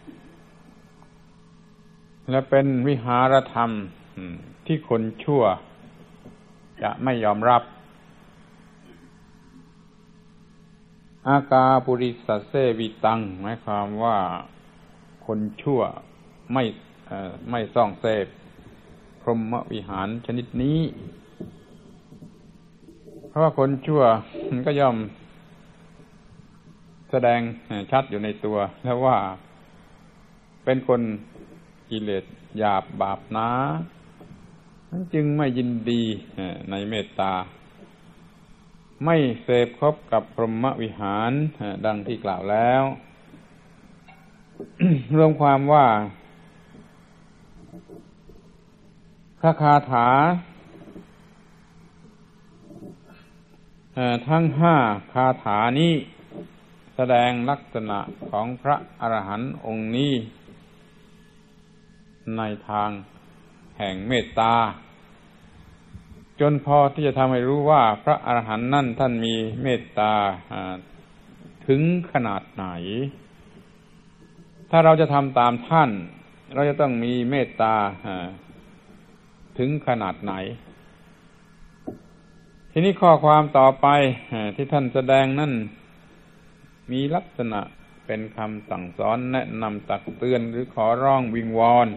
และเป็นวิหารธรรมที่คนชั่วจะไม่ยอมรับอากาปุริสเสวิตังหมายความว่าคนชั่วไม่ไม่ส่องเสพพรหมวิหารชนิดนี้เพราะว่าคนชั่วมันก็ย่อมแสดงชัดอยู่ในตัวแล้วว่าเป็นคนกิเลสหยาบบาปหนานั้นจึงไม่ยินดีในเมตตาไม่เสพคบกับพรหมวิหารดังที่กล่าวแล้ว รวมความว่าพระคาถาทั้งห้าคาถานี้แสดงลักษณะของพระอรหันต์องค์นี้ในทางแห่งเมตตาจนพอที่จะทำให้รู้ว่าพระอรหันต์นั่นท่านมีเมตตาถึงขนาดไหนถ้าเราจะทำตามท่านเราจะต้องมีเมตตาถึงขนาดไหนทีนี้ข้อความต่อไปที่ท่านแสดงนั่นมีลักษณะเป็นคำสั่งสอนแนะนำตักเตือนหรือขอร้องวิงวอน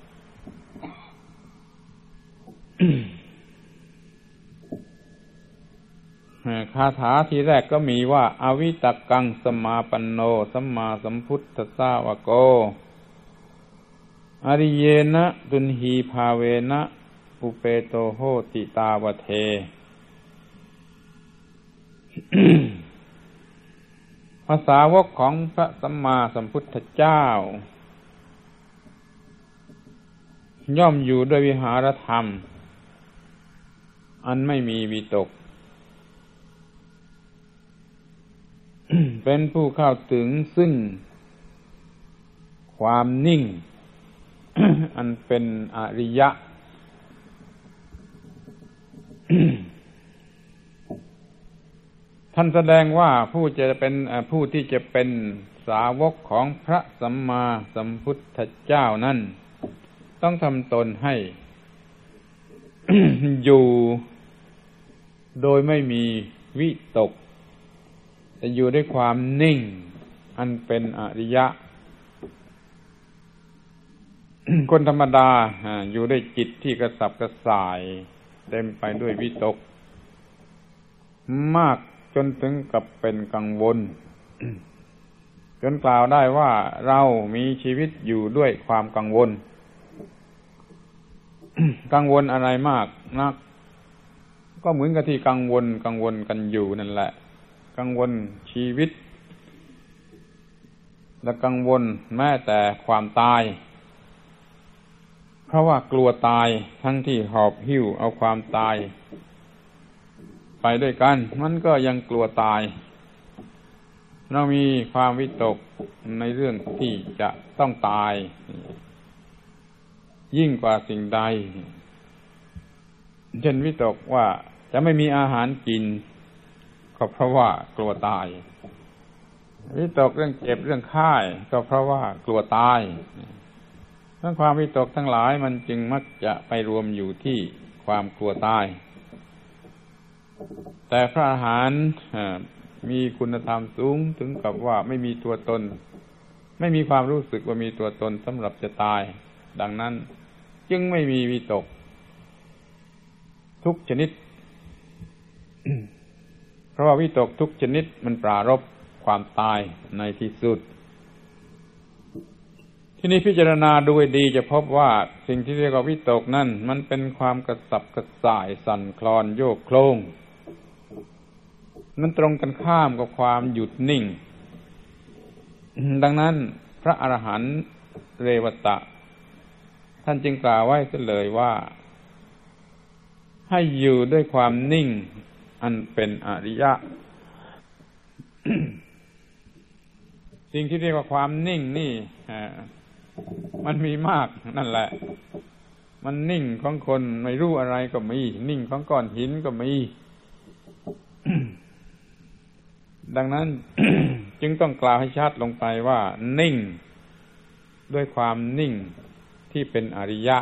คาถาทีแรกก็มีว่าอวิตกังสมาปันโนสัมมาสัมพุทธัสสาวโกอริเยนะตุนหีภาเวนะอุเปโตโหติตาวเท ภาษาวกของพระสัมมาสัมพุทธเจ้าย่อมอยู่ด้วยวิหารธรรมอันไม่มีวิตก เป็นผู้เข้าถึงซึ่งความนิ่ง อันเป็นอริยะ ท่านแสดงว่าผู้จะเป็นผู้ที่จะเป็นสาวกของพระสัมมาสัมพุทธเจ้านั้นต้องทำตนให้อยู่โดยไม่มีวิตกแต่อยู่ด้วยความนิ่งอันเป็นอริยะ คนธรรมดาอยู่ด้วยจิตที่กระสับกระส่ายเต็มไปด้วยวิตกมากจนถึงกับเป็นกังวล จนกล่าวได้ว่าเรามีชีวิตอยู่ด้วยความกังวล กังวลอะไรมากนักก็เหมือนกับที่กังวลกังวลกันอยู่นั่นแหละกังวลชีวิตและกังวลแม้แต่ความตายเพราะว่ากลัวตายทั้งที่หอบหิ้วเอาความตายไปด้วยกันมันก็ยังกลัวตายเรามีความวิตกในเรื่องที่จะต้องตายยิ่งกว่าสิ่งใดเช่นวิตกว่าจะไม่มีอาหารกินก็เพราะว่ากลัวตายวิตกเรื่องเจ็บเรื่องไข้ก็เพราะว่ากลัวตายทั้งความวิตกทั้งหลายมันจึงมักจะไปรวมอยู่ที่ความกลัวตายแต่พระอรหันต์มีคุณธรรมสูงถึงกับว่าไม่มีตัวตนไม่มีความรู้สึกว่ามีตัวตนสำหรับจะตายดังนั้นจึงไม่มีวิตกทุกชนิด เพราะว่าวิตกทุกชนิดมันปรารภความตายในที่สุดที่นี้พิจารณาดูให้ดีจะพบว่าสิ่งที่เรียกว่าวิตกนั่นมันเป็นความกระสับกระส่ายสั่นคลอนโยกโคลงมันตรงกันข้ามกับความหยุดนิ่งดังนั้นพระอรหันต์เรวตะท่านจึงกล่าวไว้เสียเลยว่าให้อยู่ด้วยความนิ่งอันเป็นอริยะ สิ่งที่เรียกว่าความนิ่งนี่มันมีมากนั่นแหละมันนิ่งของคนไม่รู้อะไรก็มีนิ่งของก้อนหินก็มี ดังนั้น จึงต้องกล่าวให้ชัดลงไปว่านิ่งด้วยความนิ่งที่เป็นอริยะ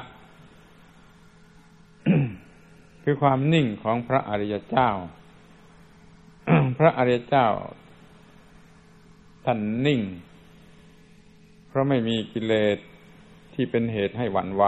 คือความนิ่งของพระอริยเจ้า พระอริยเจ้าท่านนิ่งเพราะไม่มีกิเลสที่เป็นเหตุให้หวั่นไหว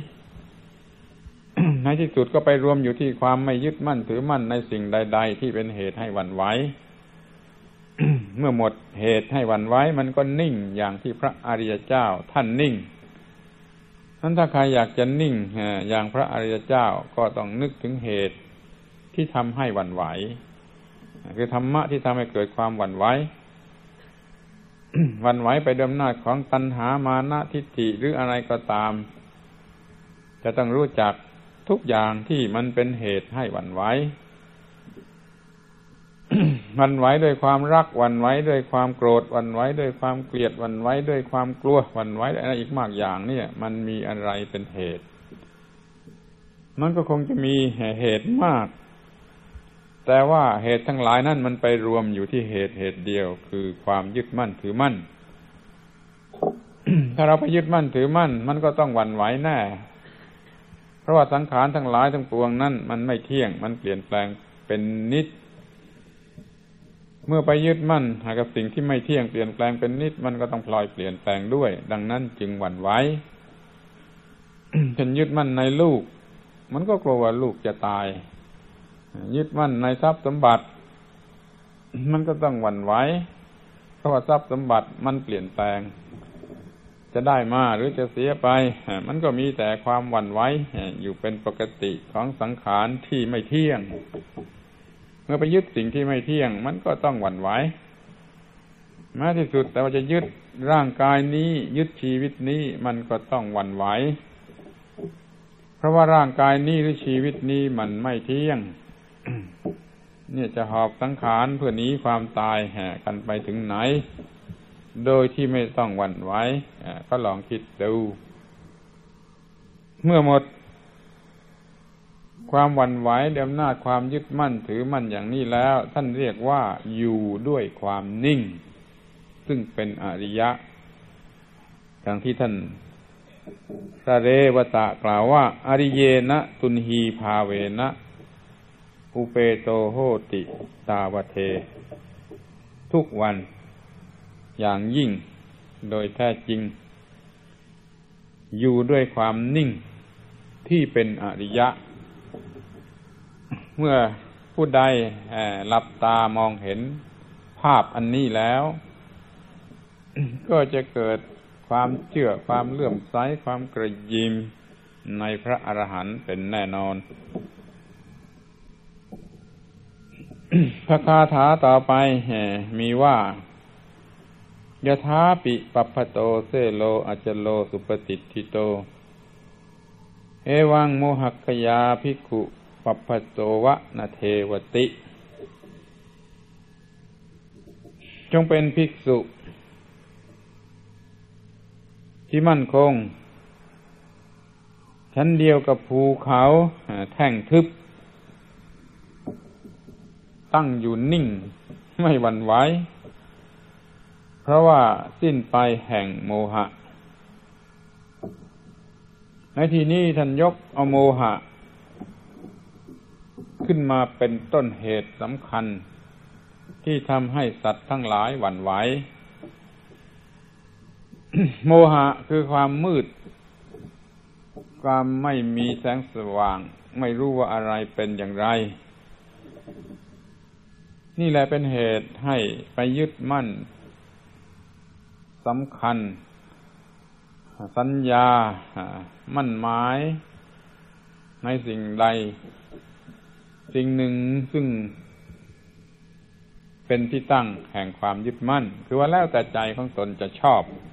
ในที่สุดก็ไปรวมอยู่ที่ความไม่ยึดมั่นถือมั่นในสิ่งใดๆที่เป็นเหตุให้หวั่นไหว เมื่อหมดเหตุให้หวั่นไหวมันก็นิ่งอย่างที่พระอริยเจ้าท่านนิ่งนั้นถ้าใครอยากจะนิ่งอย่างพระอริยเจ้าก็ต้องนึกถึงเหตุที่ทำให้หวั่นไหวคือธรรมะที่ทำให้เกิดความหวั่นไหว หวั่นไหวไปด้วยอำนาจของตัณหามานะทิฏฐิหรืออะไรก็ตามจะต้องรู้จักทุกอย่างที่มันเป็นเหตุให้หวั่นไหว หวั่นไหวด้วยความรักหวั่นไหวด้วยความโกรธหวั่นไหวด้วยความเกลียดหวั่นไหวด้วยความกลัวหวั่นไหวอะไรอีกมากอย่างเนี่ยมันมีอะไรเป็นเหตุมันก็คงจะมีเหตุมากแต่ว่าเหตุทั้งหลายนั่นมันไปรวมอยู่ที่เหตุเหตุเดียวคือความยึดมั่นถือมั่น ถ้าเราไปยึดมั่นถือมั่นมันก็ต้องหวั่นไหวแน่เพราะว่าสังขารทั้งหลายทั้งปวงนั่นมันไม่เที่ยงมันเปลี่ยนแปลงเป็นนิจเมื่อไปยึดมั่นกับสิ่งที่ไม่เที่ยงเปลี่ยนแปลงเป็นนิจมันก็ต้องพลอยเปลี่ยนแปลงด้วยดังนั้นจึงหวั่นไหว ฉันยึดมั่นในลูกมันก็กลัวว่าลูกจะตายยึดมั่นในทรัพย์สมบัติมันก็ต้องหวั่นไหวเพราะว่าทรัพย์สมบัติมันเปลี่ยนแปลงจะได้มาหรือจะเสียไปมันก็มีแต่ความหวั่นไหวอยู่เป็นปกติของสังขารที่ไม่เที่ยงเมื่อไปยึดสิ่งที่ไม่เที่ยงมันก็ต้องหวั่นไหวแม้ที่สุดแต่ว่าจะยึดร่างกายนี้ยึดชีวิตนี้มันก็ต้องหวั่นไหวเพราะว่าร่างกายนี้หรือชีวิตนี้มันไม่เที่ยง เนี่ยจะหอบสังขารเพื่อหนีความตายแห่กันไปถึงไหนโดยที่ไม่ต้องหวั่นไหวก็ลองคิดดูเมื่อหมดความหวั่นไหวด้วยอำนาจความยึดมั่นถือมั่นอย่างนี้แล้วท่านเรียกว่าอยู่ด้วยความนิ่งซึ่งเป็นอริยะดังที่ท่านสเรวตะกล่าวว่าอริเยนะตุนหีภาเวนะอุเปโตโหติตาวเททุกวันอย่างยิ่งโดยแท้จริงอยู่ด้วยความนิ่งที่เป็นอริยะเมื่อผู้ใดหลับตามองเห็นภาพอันนี้แล้วก็จะเกิดความเชื่อความเลื่อมใสความกระยิมในพระอรหันต์เป็นแน่นอนพระคาถาต่อไปมีว่ายถาปิปัพพโตเสโลอจโลสุปฏิทิโตเอวังโมหัคคยาภิกขุปัพพโตวะนะเทวติจงเป็นภิกษุที่มั่นคงชั้นเดียวกับภูเขาแท่งทึบตั้งอยู่นิ่งไม่หวั่นไหวเพราะว่าสิ้นไปแห่งโมหะในที่นี้ท่านยกเอาโมหะขึ้นมาเป็นต้นเหตุสำคัญที่ทำให้สัตว์ทั้งหลายหวั่นไหว โมหะคือความมืดความไม่มีแสงสว่างไม่รู้ว่าอะไรเป็นอย่างไรนี่แหละเป็นเหตุให้ไปยึดมั่นสำคัญสัญญามั่นหมายในสิ่งใดสิ่งหนึ่งซึ่งเป็นที่ตั้งแห่งความยึดมั่นคือว่าแล้วแต่ใจของตนจะชอบ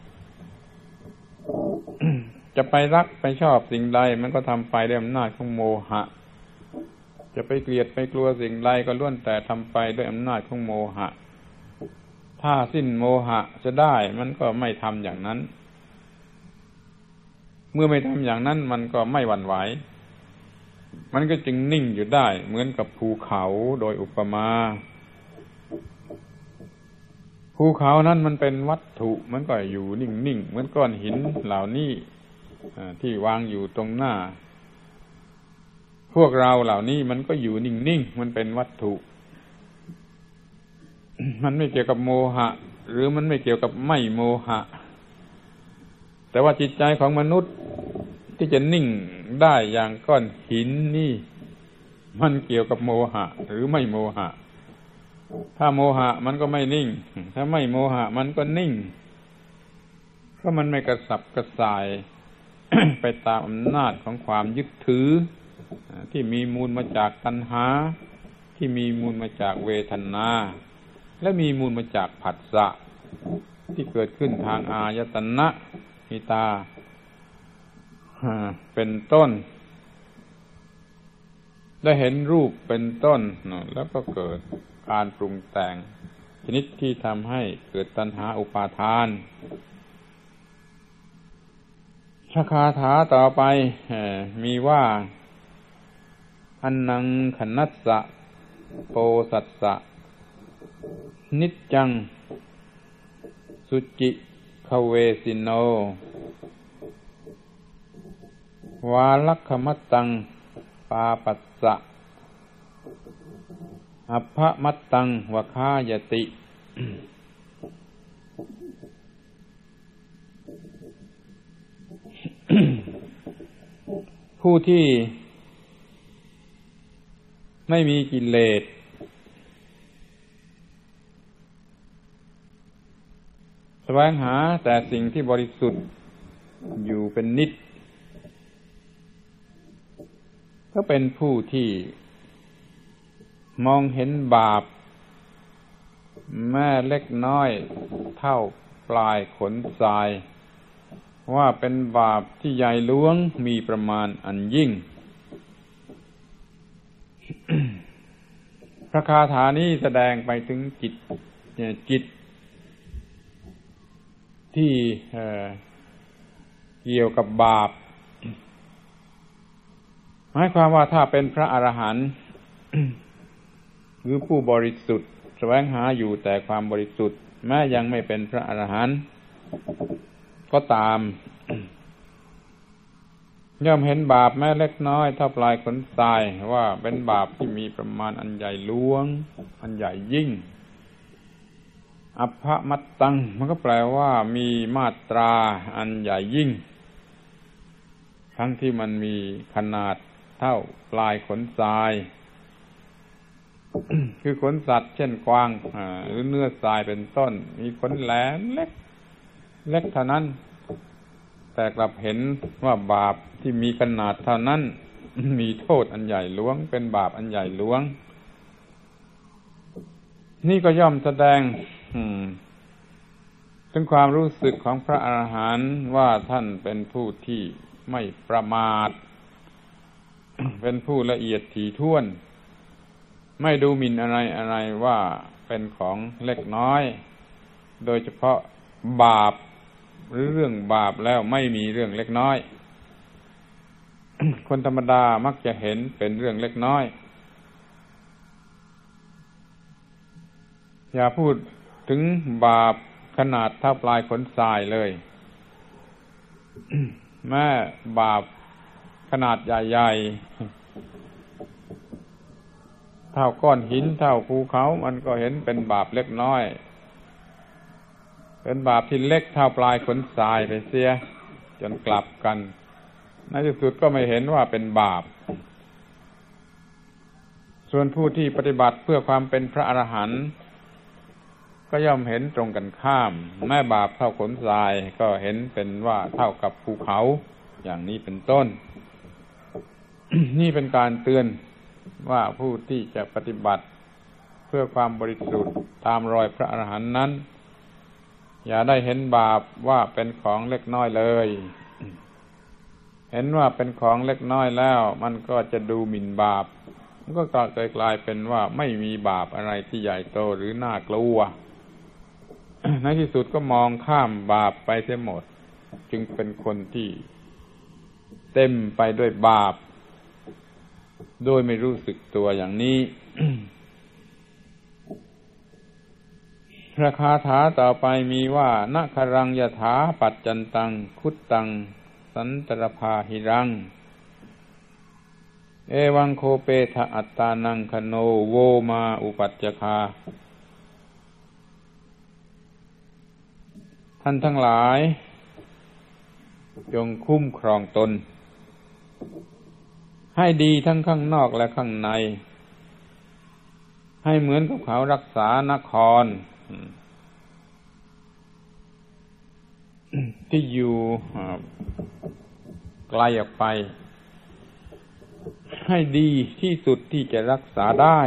จะไปรักไปชอบสิ่งใดมันก็ทำไปด้วยอำนาจของโมหะจะไปเกลียดไปกลัวสิ่งใดก็ล้วนแต่ทำไปด้วยอำนาจของโมหะถ้าสิ้นโมหะจะได้มันก็ไม่ทำอย่างนั้นเมื่อไม่ทำอย่างนั้นมันก็ไม่หวั่นไหวมันก็จึงนิ่งอยู่ได้เหมือนกับภูเขาโดยอุปมาภูเขานั้นมันเป็นวัตถุมันก็อยู่นิ่งๆเหมือนก้อนหินเหล่านี้ที่วางอยู่ตรงหน้าพวกเราเหล่านี้มันก็อยู่นิ่งๆมันเป็นวัตถุ มันไม่เกี่ยวกับโมหะหรือมันไม่เกี่ยวกับไม่โมหะแต่ว่าจิตใจของมนุษย์ที่จะนิ่งได้อย่างก้อนหินนี่มันเกี่ยวกับโมหะหรือไม่โมหะถ้าโมหะมันก็ไม่นิ่งถ้าไม่โมหะมันก็นิ่งเพราะมันไม่กระสับกระส่าย ไปตามอำนาจของความยึดถือที่มีมูลมาจากตัณหาที่มีมูลมาจากเวทนาและมีมูลมาจากผัสสะที่เกิดขึ้นทางอายตนะมีตาเป็นต้นได้เห็นรูปเป็นต้นแล้วก็เกิดการปรุงแต่งชนิดที่ทำให้เกิดตัณหาอุปาทานพระคาถาต่อไปมีว่าอันนังขนัสสะโปสัสสะนิจจังสุจิขเวสิโนวาลัคขมัตตังปาปัสสะอัพพมัตตังวคายติ ผู้ที่ไม่มีกิเลสแสวงหาแต่สิ่งที่บริสุทธิ์อยู่เป็นนิจก็เป็นผู้ที่มองเห็นบาปแม้เล็กน้อยเท่าปลายขนทรายว่าเป็นบาปที่ใหญ่หลวงมีประมาณอันยิ่ง พระคาถานี้แสดงไปถึงจิตจิตที่เอ่อเกี่ยวกับบาปหมายความว่าถ้าเป็นพระอรหันต์ หรือผู้บริสุทธิ์แสวงหาอยู่แต่ความบริสุทธิ์แม้ยังไม่เป็นพระอรหันต์ก็ตามย่อมเห็นบาปแม้เล็กน้อยเท่าปลายขนทรายว่าเป็นบาปที่มีประมาณอันใหญ่หลวงอันใหญ่ยิ่งอัปภมัตตังมันก็แปลว่ามีมาตราอันใหญ่ยิ่งทั้งที่มันมีขนาดเท่าปลายขนทราย คือขนสัตว์เช่นกวางหรือเนื้อทรายเป็นต้นมีขนแหลมเล็กเล็กเท่านั้นแต่กลับเห็นว่าบาปที่มีขนาดเท่านั้นมีโทษอันใหญ่หลวงเป็นบาปอันใหญ่หลวงนี่ก็ย่อมแสดงถึงความรู้สึกของพระอรหันต์ว่าท่านเป็นผู้ที่ไม่ประมาท เป็นผู้ละเอียดถี่ถ้วนไม่ดูหมิ่นอะไรอะไรว่าเป็นของเล็กน้อยโดยเฉพาะบาปหรือเรื่องบาปแล้วไม่มีเรื่องเล็กน้อย คนธรรมดามักจะเห็นเป็นเรื่องเล็กน้อยอย่าพูดถึงบาปขนาดเท่าปลายขนทรายเลย แม้บาปขนาดใหญ่ๆเท่าก้อนหินเท่าภูเขามันก็เห็นเป็นบาปเล็กน้อยเป็นบาปที่เล็กเท่าปลายขนทรายไปเสียจนกลับกันในที่สุดก็ไม่เห็นว่าเป็นบาปส่วนผู้ที่ปฏิบัติเพื่อความเป็นพระอรหันต์ก็ย่อมเห็นตรงกันข้ามแม้บาปเท่าขนทรายก็เห็นเป็นว่าเท่ากับภูเขาอย่างนี้เป็นต้น นี่เป็นการเตือนว่าผู้ที่จะปฏิบัติเพื่อความบริสุทธิ์ตามรอยพระอรหันต์นั้นอย่าได้เห็นบาปว่าเป็นของเล็กน้อยเลยเห็นว่าเป็นของเล็กน้อยแล้วมันก็จะดูหมิ่นบาปมันก็กลายเป็นว่าไม่มีบาปอะไรที่ใหญ่โตหรือน่ากลัว ในที่สุดก็มองข้ามบาปไปเสียหมดจึงเป็นคนที่เต็มไปด้วยบาปโดยไม่รู้สึกตัวอย่างนี้ พระคาถาต่อไปมีว่านะครังยถาปัจจันตังคุตตังสันตรภาหิรังเอวังโคเปทะอัตตานังคโนโวมาอุปัจจคาท่านทั้งหลายจงคุ้มครองตนให้ดีทั้งข้างนอกและข้างในให้เหมือนกับเขารักษานครที่อยู่ไกลออกไปให้ดีที่สุดที่จะรักษาได้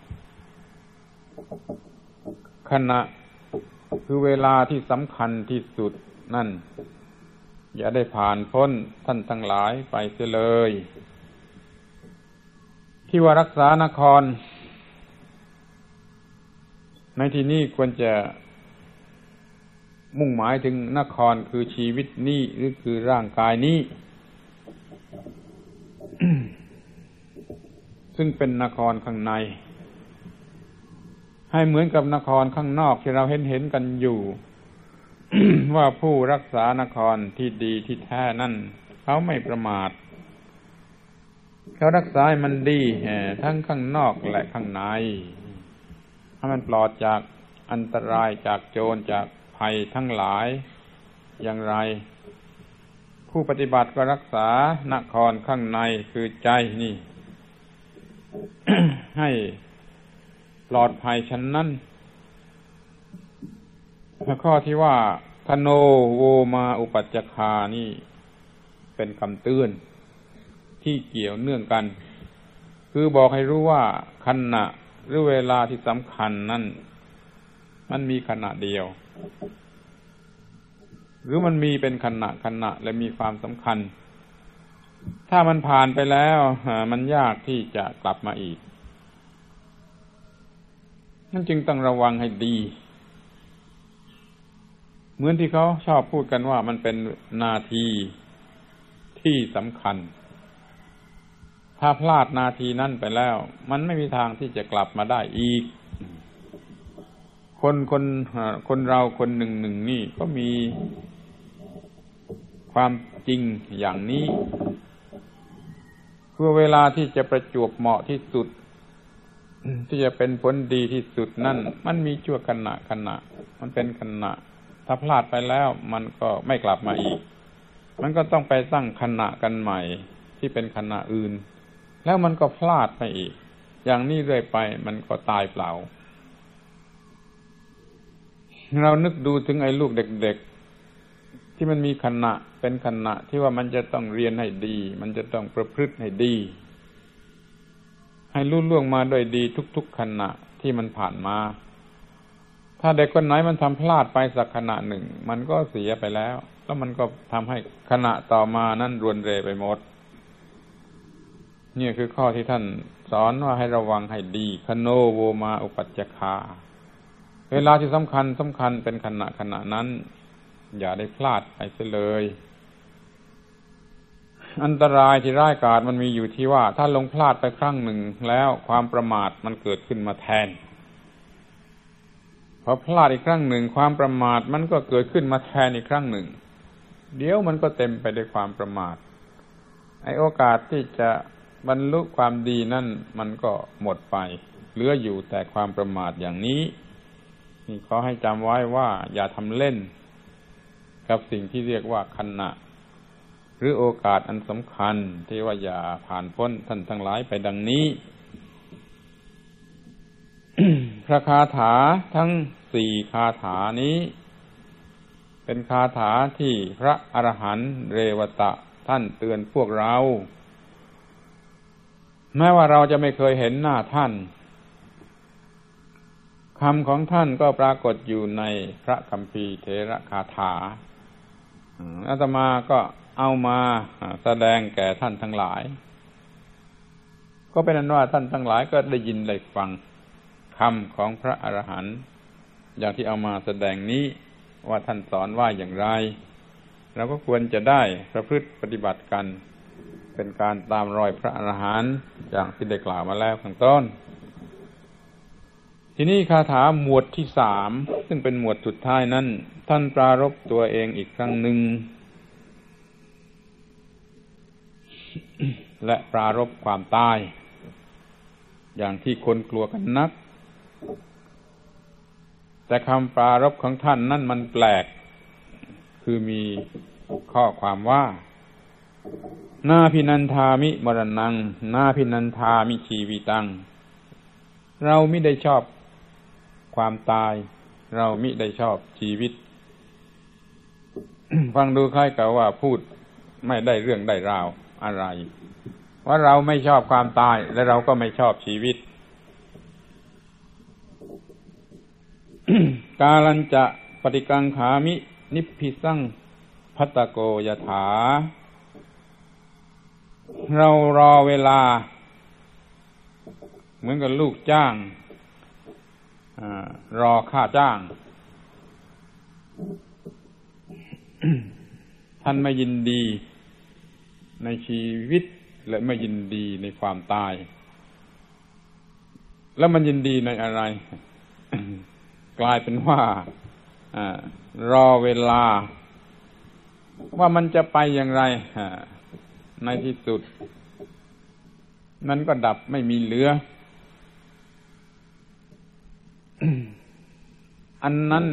ขณะคือเวลาที่สำคัญที่สุดนั่นอย่าได้ผ่านพ้นท่านทั้งหลายไปเสียเลยที่ว่ารักษานครในที่นี้ควรจะมุ่งหมายถึงนครคือชีวิตนี้หรือคือร่างกายนี้ ซึ่งเป็นนครข้างในให้เหมือนกับนครข้างนอกที่เราเห็นเห็นกันอยู่ ว่าผู้รักษานครที่ดีที่แท้นั่นเขาไม่ประมาทเขารักษาให้มันดีทั้งข้างนอกและข้างในให้มันปลอดจากอันตรายจากโจรจากภัยทั้งหลายอย่างไรผู้ปฏิบัติก็รักษานครข้างในคือใจนี่ ให้ปลอดภัยฉันนั้นข้อที่ว่าคโนโวมาอุปัจจคานี่เป็นคำเตือนที่เกี่ยวเนื่องกันคือบอกให้รู้ว่าขณะหรือเวลาที่สำคัญนั่นมันมีขณะเดียวหรือมันมีเป็นขณะขณะและมีความสำคัญถ้ามันผ่านไปแล้วมันยากที่จะกลับมาอีกนั่นจึงต้องระวังให้ดีเหมือนที่เขาชอบพูดกันว่ามันเป็นนาทีที่สำคัญถ้าพลาดนาทีนั้นไปแล้วมันไม่มีทางที่จะกลับมาได้อีกคนคนคนเราคนหนึ่งหนึ่งนี่ก็มีความจริงอย่างนี้คือเวลาที่จะประจวบเหมาะที่สุดที่จะเป็นผลดีที่สุดนั่นมันมีชั่วขณะขณะมันเป็นขณะถ้าพลาดไปแล้วมันก็ไม่กลับมาอีกมันก็ต้องไปตั้งขณะกันใหม่ที่เป็นขณะอื่นแล้วมันก็พลาดไปอีกอย่างนี้เรื่อยไปมันก็ตายเปล่าเรานึกดูถึงไอ้ลูกเด็กๆที่มันมีขณะเป็นขณะที่ว่ามันจะต้องเรียนให้ดีมันจะต้องประพฤติให้ดีให้ลุล่วงมาโดยดีทุกๆขณะที่มันผ่านมาถ้าเด็กคนไหนมันทำพลาดไปสักขณะหนึ่งมันก็เสียไปแล้วแล้วมันก็ทำให้ขณะต่อมานั้นรวนเรไปหมดนี่คือข้อที่ท่านสอนว่าให้ระวังให้ดีคโนโวมาอุปัจจคาเวลาที่สำคัญสำคัญเป็นขณะขณะนั้นอย่าได้พลาดไปเสียเลยอันตรายที่ร้ายกาจมันมีอยู่ที่ว่าถ้าลงพลาดไปครั้งหนึ่งแล้วความประมาทมันเกิดขึ้นมาแทนพอพลาดอีกครั้งหนึ่งความประมาทมันก็เกิดขึ้นมาแทนอีกครั้งหนึ่งเดี๋ยวมันก็เต็มไปด้วยความประมาทไอ้โอกาสที่จะบรรลุความดีนั่นมันก็หมดไปเหลืออยู่แต่ความประมาทอย่างนี้นี่ขอให้จำไว้ว่าอย่าทำเล่นกับสิ่งที่เรียกว่าขณะหรือโอกาสอันสำคัญที่ว่าอย่าผ่านพ้นท่านทั้งหลายไปดังนี้ พระคาถาทั้งสี่คาถานี้เป็นคาถาที่พระอรหันต์เรวตะท่านเตือนพวกเราแม้ว่าเราจะไม่เคยเห็นหน้าท่านคำของท่านก็ปรากฏอยู่ในพระคัมภีร์เถรคาถาอาตมาก็เอามาแสดงแก่ท่านทั้งหลายก็เป็นอันว่าท่านทั้งหลายก็ได้ยินได้ฟังคำของพระอรหันต์อย่างที่เอามาแสดงนี้ว่าท่านสอนว่าอย่างไรเราก็ควรจะได้ประพฤติปฏิบัติกันเป็นการตามรอยพระอรหันต์อย่างที่ได้กล่าวมาแล้วข้างต้นทีนี้คาถาหมวดที่สามซึ่งเป็นหมวดสุดท้ายนั้นท่านปรารภตัวเองอีกครั้งหนึ่งและปรารภความตายอย่างที่คนกลัวกันนักแต่คำปรารภของท่านนั่นมันแปลกคือมีข้อความว่านาภินันทามิมรณังนาภินันทามิชีวิตังเรามิได้ชอบความตายเรามิได้ชอบชีวิต ฟังดูคล้ายกับว่าพูดไม่ได้เรื่องได้ราวอะไรว่าเราไม่ชอบความตายและเราก็ไม่ชอบชีวิต กาลัญจะปฏิกังขามินิพพิสังภัตตโกยถาเรารอเวลาเหมือนกับลูกจ้างรอค่าจ้าง ท่านไม่ยินดีในชีวิตและไม่ยินดีในความตายแล้วมันยินดีในอะไร กลายเป็นว่ารอเวลาว่ามันจะไปอย่างไรในที่สุดมันก็ดับไม่มีเหลือ อันนั้น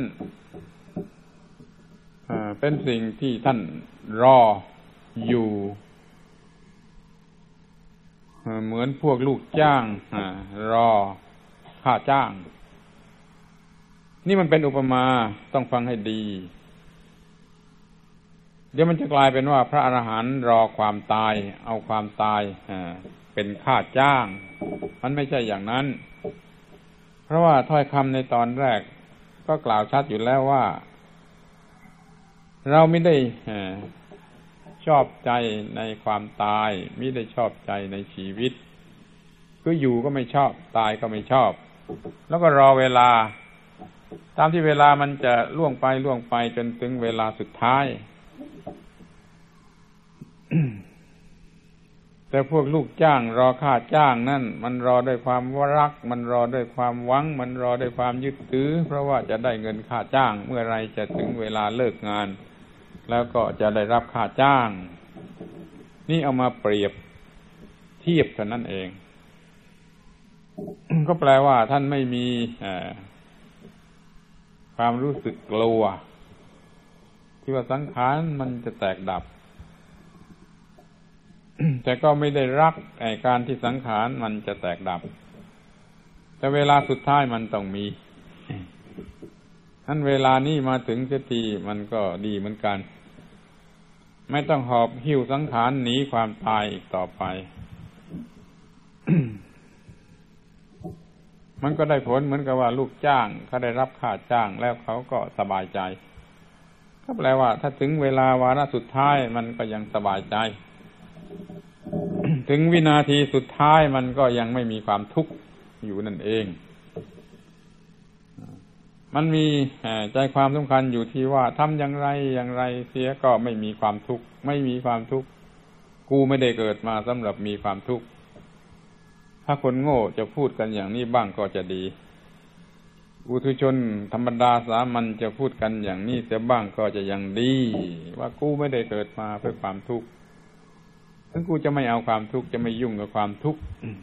เป็นสิ่งที่ท่านรออยู่เหมือนพวกลูกจ้างรอค่าจ้างนี่มันเป็นอุปมาต้องฟังให้ดีเดี๋ยวมันจะกลายเป็นว่าพระอรหันต์รอความตายเอาความตายเป็นค่าจ้างมันไม่ใช่อย่างนั้นเพราะว่าถ้อยคำในตอนแรกก็กล่าวชัดอยู่แล้วว่าเราไม่ได้ชอบใจในความตายไม่ได้ชอบใจในชีวิตคืออยู่ก็ไม่ชอบตายก็ไม่ชอบแล้วก็รอเวลาตามที่เวลามันจะล่วงไปล่วงไปจนถึงเวลาสุดท้าย แต่พวกลูกจ้างรอค่าจ้างนั่นมันรอด้วยความรักมันรอด้วยความหวังมันรอด้วยความยึดถือเพราะว่าจะได้เงินค่าจ้างเมื่อไรจะถึงเวลาเลิกงานแล้วก็จะได้รับค่าจ้างนี่เอามาเปรียบเทียบเท่านั้นเอง ก็แปลว่าท่านไม่มีความรู้สึกกลัวที่ว่าสังขารมันจะแตกดับ แต่ก็ไม่ได้รักไอ้การที่สังขารมันจะแตกดับแต่เวลาสุดท้ายมันต้องมีนั้นเวลานี้มาถึงเสียทีมันก็ดีเหมือนกันไม่ต้องหอบหิ้วสังขารหนีความตายอีกต่อไป มันก็ได้ผลเหมือนกับว่าลูกจ้างเขาได้รับค่าจ้างแล้วเขาก็สบายใจก็แปลว่าถ้าถึงเวลาวาระสุดท้ายมันก็ยังสบายใจ ถึงวินาทีสุดท้ายมันก็ยังไม่มีความทุกข์อยู่นั่นเองมันมีใจความสำคัญอยู่ที่ว่าทำอย่างไรอย่างไรเสียก็ไม่มีความทุกข์ไม่มีความทุกข์กูไม่ได้เกิดมาสำหรับมีความทุกข์ถ้าคนโง่จะพูดกันอย่างนี้บ้างก็จะดีปุถุชนธรรมดาสามัญจะพูดกันอย่างนี้เสียบ้างก็จะยังดีว่ากูไม่ได้เกิดมาเพื่อความทุกข์ถึงกูจะไม่เอาความทุกข์จะไม่ยุ่งกับความทุกข์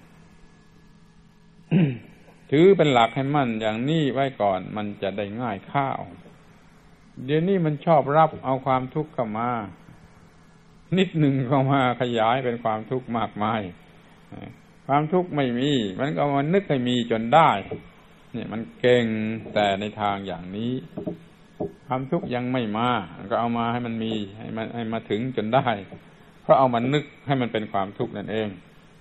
ถือเป็นหลักให้มั่นอย่างนี้ไว้ก่อนมันจะได้ง่ายข้าวเดี๋ยวนี้มันชอบรับเอาความทุกข์เข้ามานิดหนึ่งเข้ามาขยายเป็นความทุกข์มากมายความทุกข์ไม่มีมันก็มันนึกให้มีจนได้เนี่ยมันเก่งแต่ในทางอย่างนี้ความทุกข์ยังไม่มาก็เอามาให้มันมีให้มันให้มาถึงจนได้เพราะเอามันนึกให้มันเป็นความทุกข์นั่นเอง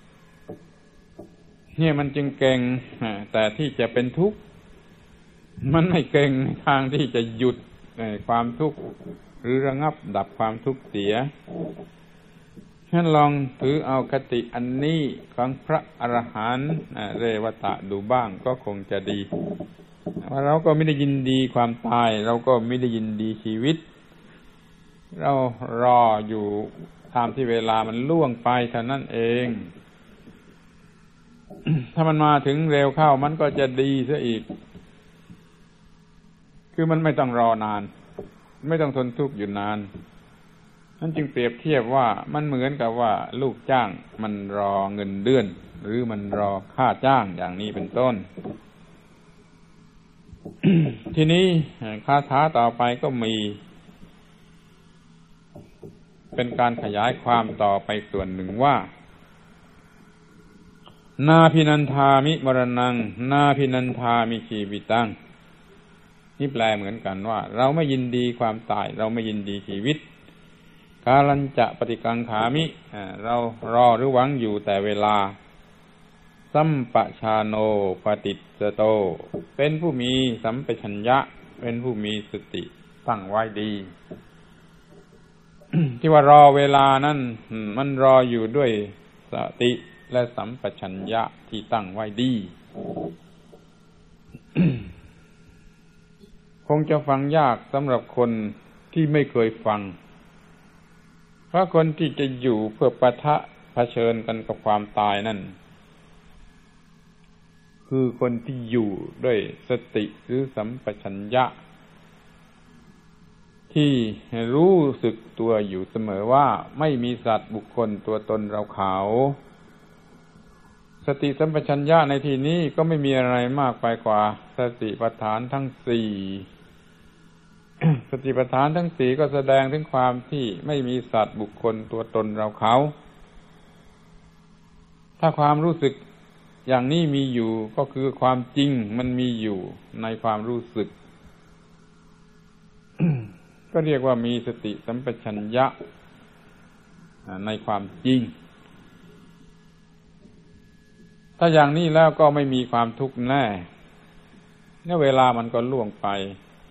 เนี่ยมันจึงเก่งแต่ที่จะเป็นทุกข์มันไม่เก่งทางที่จะหยุดความทุกข์หรือระงับดับความทุกข์เสียฉะนั้นลองถือเอาคติอันนี้ของพระอรหันต์เรวตะดูบ้างก็คงจะดีว่าเราก็ไม่ได้ยินดีความตายเราก็ไม่ได้ยินดีชีวิตเรารออยู่ตามที่เวลามันล่วงไปเท่านั้นเองถ้ามันมาถึงเร็วเข้ามันก็จะดีซะอีกคือมันไม่ต้องรอนานไม่ต้องทนทุกข์อยู่นานนั่นจึงเปรียบเทียบว่ามันเหมือนกับว่าลูกจ้างมันรอเงินเดือนหรือมันรอค่าจ้างอย่างนี้เป็นต้น ทีนี้คาถาต่อไปก็มีเป็นการขยายความต่อไปส่วนหนึ่งว่านาภินันทามิมรณังนาภินันทามิชีวิตังนี่แปลเหมือนกันว่าเราไม่ยินดีความตายเราไม่ยินดีชีวิตกาลัญจะปฏิกังขามิเรารอหรือหวังอยู่แต่เวลาสัมปชาโนปฏิสโตเป็นผู้มีสัมปชัญญะเป็นผู้มีสติตั้งไว้ดี ที่ว่ารอเวลานั้นมันรออยู่ด้วยสติและสัมปชัญญะที่ตั้งไว้ดี คงจะฟังยากสำหรับคนที่ไม่เคยฟังเพราะคนที่จะอยู่เพื่อปะทะเผชิญกันกับความตายนั่นคือคนที่อยู่ด้วยสติหรือสัมปชัญญะที่รู้สึกตัวอยู่เสมอว่าไม่มีสัตว์บุคคลตัวตนเราเขาสติสัมปชัญญะในที่นี้ก็ไม่มีอะไรมากไปกว่าสติปัฏฐานทั้งสี่ สติปัฏฐานทั้งสี่ก็แสดงถึงความที่ไม่มีสัตว์บุคคลตัวตนเราเขาถ้าความรู้สึกอย่างนี้มีอยู่ก็คือความจริงมันมีอยู่ในความรู้สึก ก็เรียกว่ามีสติสัมปชัญญะในความจริงถ้าอย่างนี้แล้วก็ไม่มีความทุกข์แน่เนี่ยเวลามันก็ล่วงไป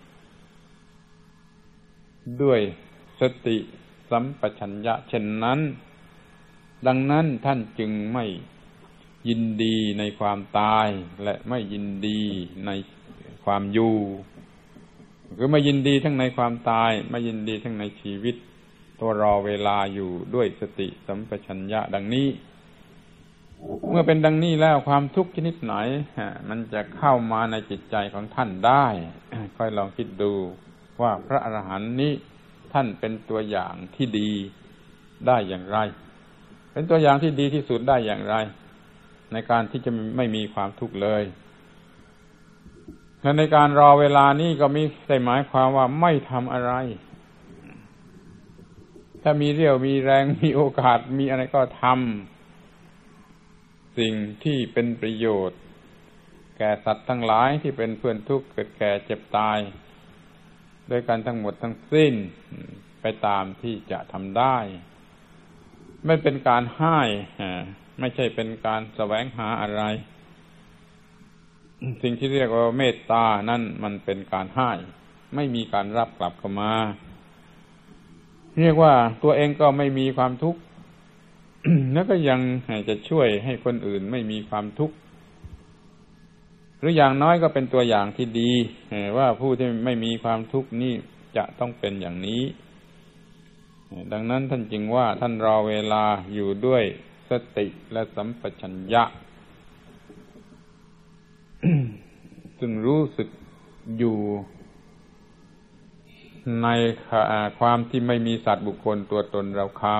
ด้วยสติสัมปชัญญะเช่นนั้นดังนั้นท่านจึงไม่ยินดีในความตายและไม่ยินดีในความอยู่คือไม่ยินดีทั้งในความตายไม่ยินดีทั้งในชีวิตตัวรอเวลาอยู่ด้วยสติสัมปชัญญะดังนี้เมื่อเป็นดังนี้แล้วความทุกข์ชนิดไหนมันจะเข้ามาในจิตใจของท่านได้ค่อยลองคิดดูว่าพระอรหันต์นี้ท่านเป็นตัวอย่างที่ดีได้อย่างไรเป็นตัวอย่างที่ดีที่สุดได้อย่างไรในการที่จะไม่มีความทุกข์เลยและในการรอเวลานี้ก็มีได้หมายความว่าไม่ทำอะไรถ้ามีเรี่ยวมีแรงมีโอกาสมีอะไรก็ทำสิ่งที่เป็นประโยชน์แก่สัตว์ทั้งหลายที่เป็นเพื่อนทุกข์เกิดแก่เจ็บตายด้วยกันทั้งหมดทั้งสิ้นไปตามที่จะทำได้ไม่เป็นการให้ไม่ใช่เป็นการแสวงหาอะไรสิ่งที่เรียกว่าเมตตานั่นมันเป็นการให้ไม่มีการรับกลับเข้ามาเรียกว่าตัวเองก็ไม่มีความทุกข์ แล้วก็ยังจะช่วยให้คนอื่นไม่มีความทุกข์หรืออย่างน้อยก็เป็นตัวอย่างที่ดีว่าผู้ที่ไม่มีความทุกข์นี่จะต้องเป็นอย่างนี้ดังนั้นท่านจึงว่าท่านรอเวลาอยู่ด้วยสติและสัมปชัญญะ ซึ่งรู้สึกอยู่ในความที่ไม่มีสัตว์บุคคลตัวตนเราเขา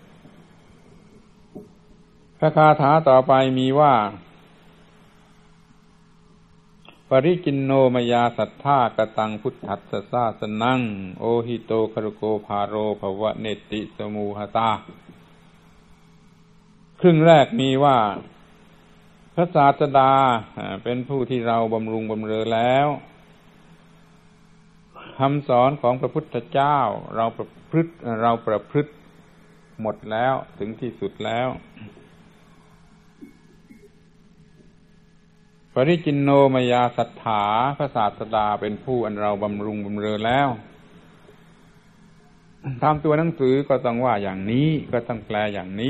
พระคาถาต่อไปมีว่าปริจินโนมยาสัทธากตังพุทธัสสะสาสนังโอหิโตครุโกภาโรภวะเนติสมูหตาครึ่งแรกมีว่าพระศาสดาเป็นผู้ที่เราบำรุงบำเรอแล้วคำสอนของพระพุทธเจ้าเราประพฤติเราประพฤติหมดแล้วถึงที่สุดแล้วปริจินโนมยาสัทธาพระศาสดาเป็นผู้อันเราบำรุงบำเรอแล้วตามตัวหนังสือก็ต้องว่าอย่างนี้ก็ต้องแปลอย่างนี้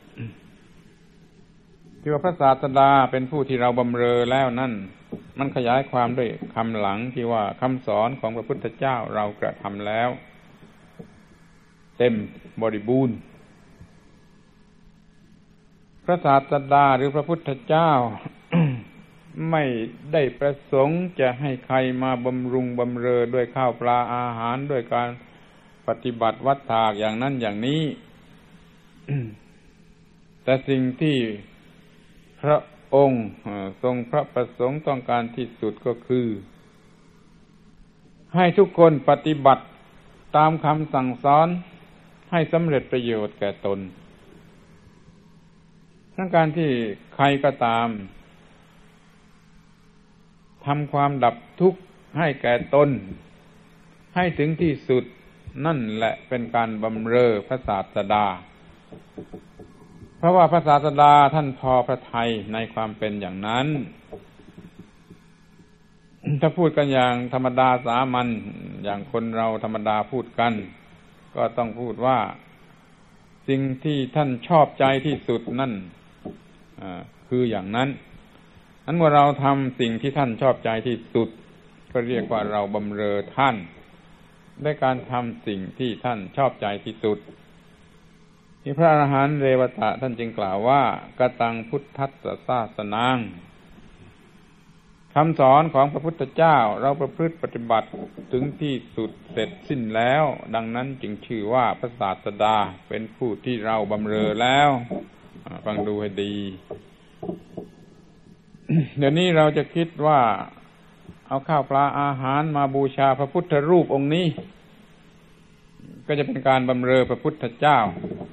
ที่ว่าพระศาสดาเป็นผู้ที่เราบำเรอแล้วนั่นมันขยายความด้วยคำหลังที่ว่าคำสอนของพระพุทธเจ้าเรากระทำแล้วเต็มบริบูรณ์พระศาสดาหรือพระพุทธเจ้า ไม่ได้ประสงค์จะให้ใครมาบำรุงบำเรอด้วยข้าวปลาอาหารด้วยการปฏิบัติวัฏฏะอย่างนั้นอย่างนี้ แต่สิ่งที่พระองค์ทรงพระประสงค์ต้องการที่สุดก็คือให้ทุกคนปฏิบัติตามคำสั่งสอนให้สำเร็จประโยชน์แก่ตนทั้งการที่ใครก็ตามทำความดับทุกข์ให้แก่ตนให้ถึงที่สุดนั่นแหละเป็นการบำเรอพระศาสดาเพราะว่าพระศาสดาท่านพอพระทัยในความเป็นอย่างนั้นถ้าพูดกันอย่างธรรมดาสามัญอย่างคนเราธรรมดาพูดกันก็ต้องพูดว่าสิ่งที่ท่านชอบใจที่สุดนั่นคืออย่างนั้นนั้นเมื่อเราทำสิ่งที่ท่านชอบใจที่สุดก็เรียกว่าเราบำเรอท่านด้วยการทำสิ่งที่ท่านชอบใจที่สุดที่พระอรหันต์เรวตะท่านจึงกล่าวว่ากตังพุทธัสสะสาสนังคำสอนของพระพุทธเจ้าเราประพฤติปฏิบัติถึงที่สุดเสร็จสิ้นแล้วดังนั้นจึงชื่อว่าพระศาสดาเป็นผู้ที่เราบำเรอแล้วฟังดูให้ดี เดี๋ยวนี้เราจะคิดว่าเอาข้าวปลาอาหารมาบูชาพระพุทธรูปองค์นี้ก็จะเป็นการบำเรอพระพุทธเจ้า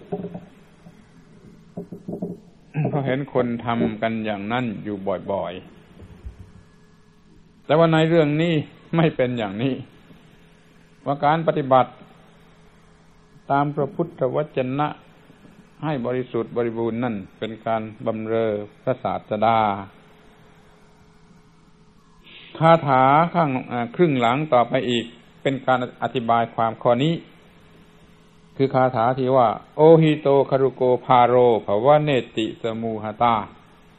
เพราะเห็นคนทำกันอย่างนั้นอยู่บ่อยๆแต่ว่าในเรื่องนี้ไม่เป็นอย่างนี้ว่าการปฏิบัติตามพระพุทธวจนะให้บริสุทธิ์บริบูรณ์นั่นเป็นการบำเรอพระศาสดาคาถาข้างครึ่งหลังต่อไปอีกเป็นการอธิบายความข้อนี้คือคาถาที่ว่าโอหิโตคารุโกภาโรภวะเนติสมูหตา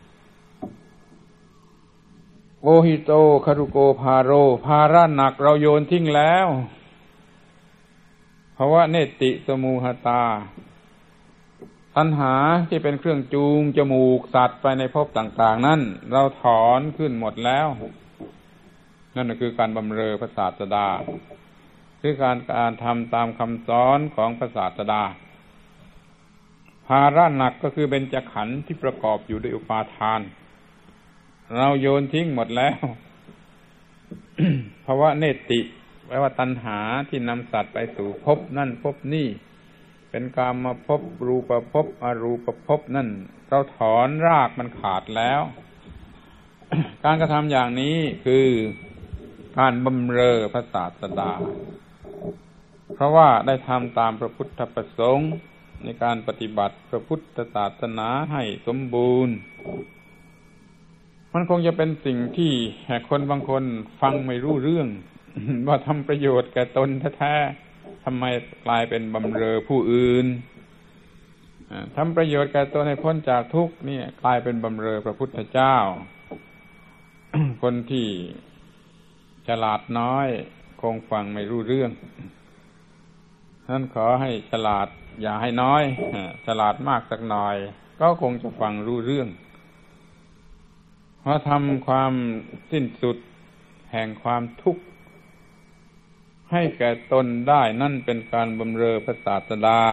โอหิโตคารุโกภาโรภาระหนักเราโยนทิ้งแล้วภวะเนติสมูหตาตัณหาที่เป็นเครื่องจูงจมูกสัตว์ไปในภพต่างๆนั้นเราถอนขึ้นหมดแล้วนั่นคือการบำเรอพระศาสดาคือการการทำตามคำสอนของพระศาสดาภภาระหนักก็คือเบญจขันธ์ที่ประกอบอยู่ด้วยอุปาทานเราโยนทิ้งหมดแล้ว ภาวะเนติแปลว่าตัณหาที่นำสัตว์ไปสู่ภพนั่นภพนี่เป็นกามภพรูปภพอรูปภพนั่นเราถอนรากมันขาดแล้ว การกระทำอย่างนี้คือการบำเรอพระศาสดาเพราะว่าได้ทำตามพระพุทธประสงค์ในการปฏิบัติพระพุทธศาสนาให้สมบูรณ์มันคงจะเป็นสิ่งที่คนบางคนฟังไม่รู้เรื่อง ว่าทำประโยชน์แก่ตนแท้ๆทำไมกลายเป็นบำเรอผู้อื่นทำประโยชน์แก่ตนให้พ้นจากทุกข์นี่กลายเป็นบำเรอพระพุทธเจ้า คนที่ฉลาดน้อยคงฟังไม่รู้เรื่องนั้นขอให้ฉลาดอย่าให้น้อยฉลาดมากสักหน่อยก็คงจะฟังรู้เรื่องเพราะทำความสิ้นสุดแห่งความทุกข์ให้แก่ตนได้นั่นเป็นการบำเรอพระศาสดา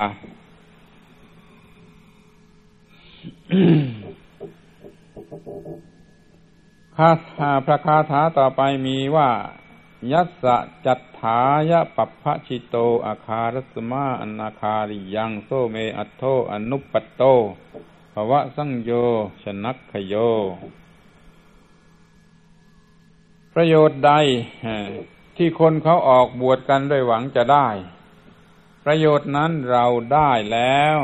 คาถาพระคาถาต่อไปมีว่ายัสสะจัตถายะปัปพชิโตอาคารสมาอนาคาริยังโสเมอัตโธอนุปปัตโตภวะสังโยชนักขโยประโยชน์ใดที่คนเขาออกบวชกันด้วยหวังจะได้ประโยชน์นั้นเราได้แล้ว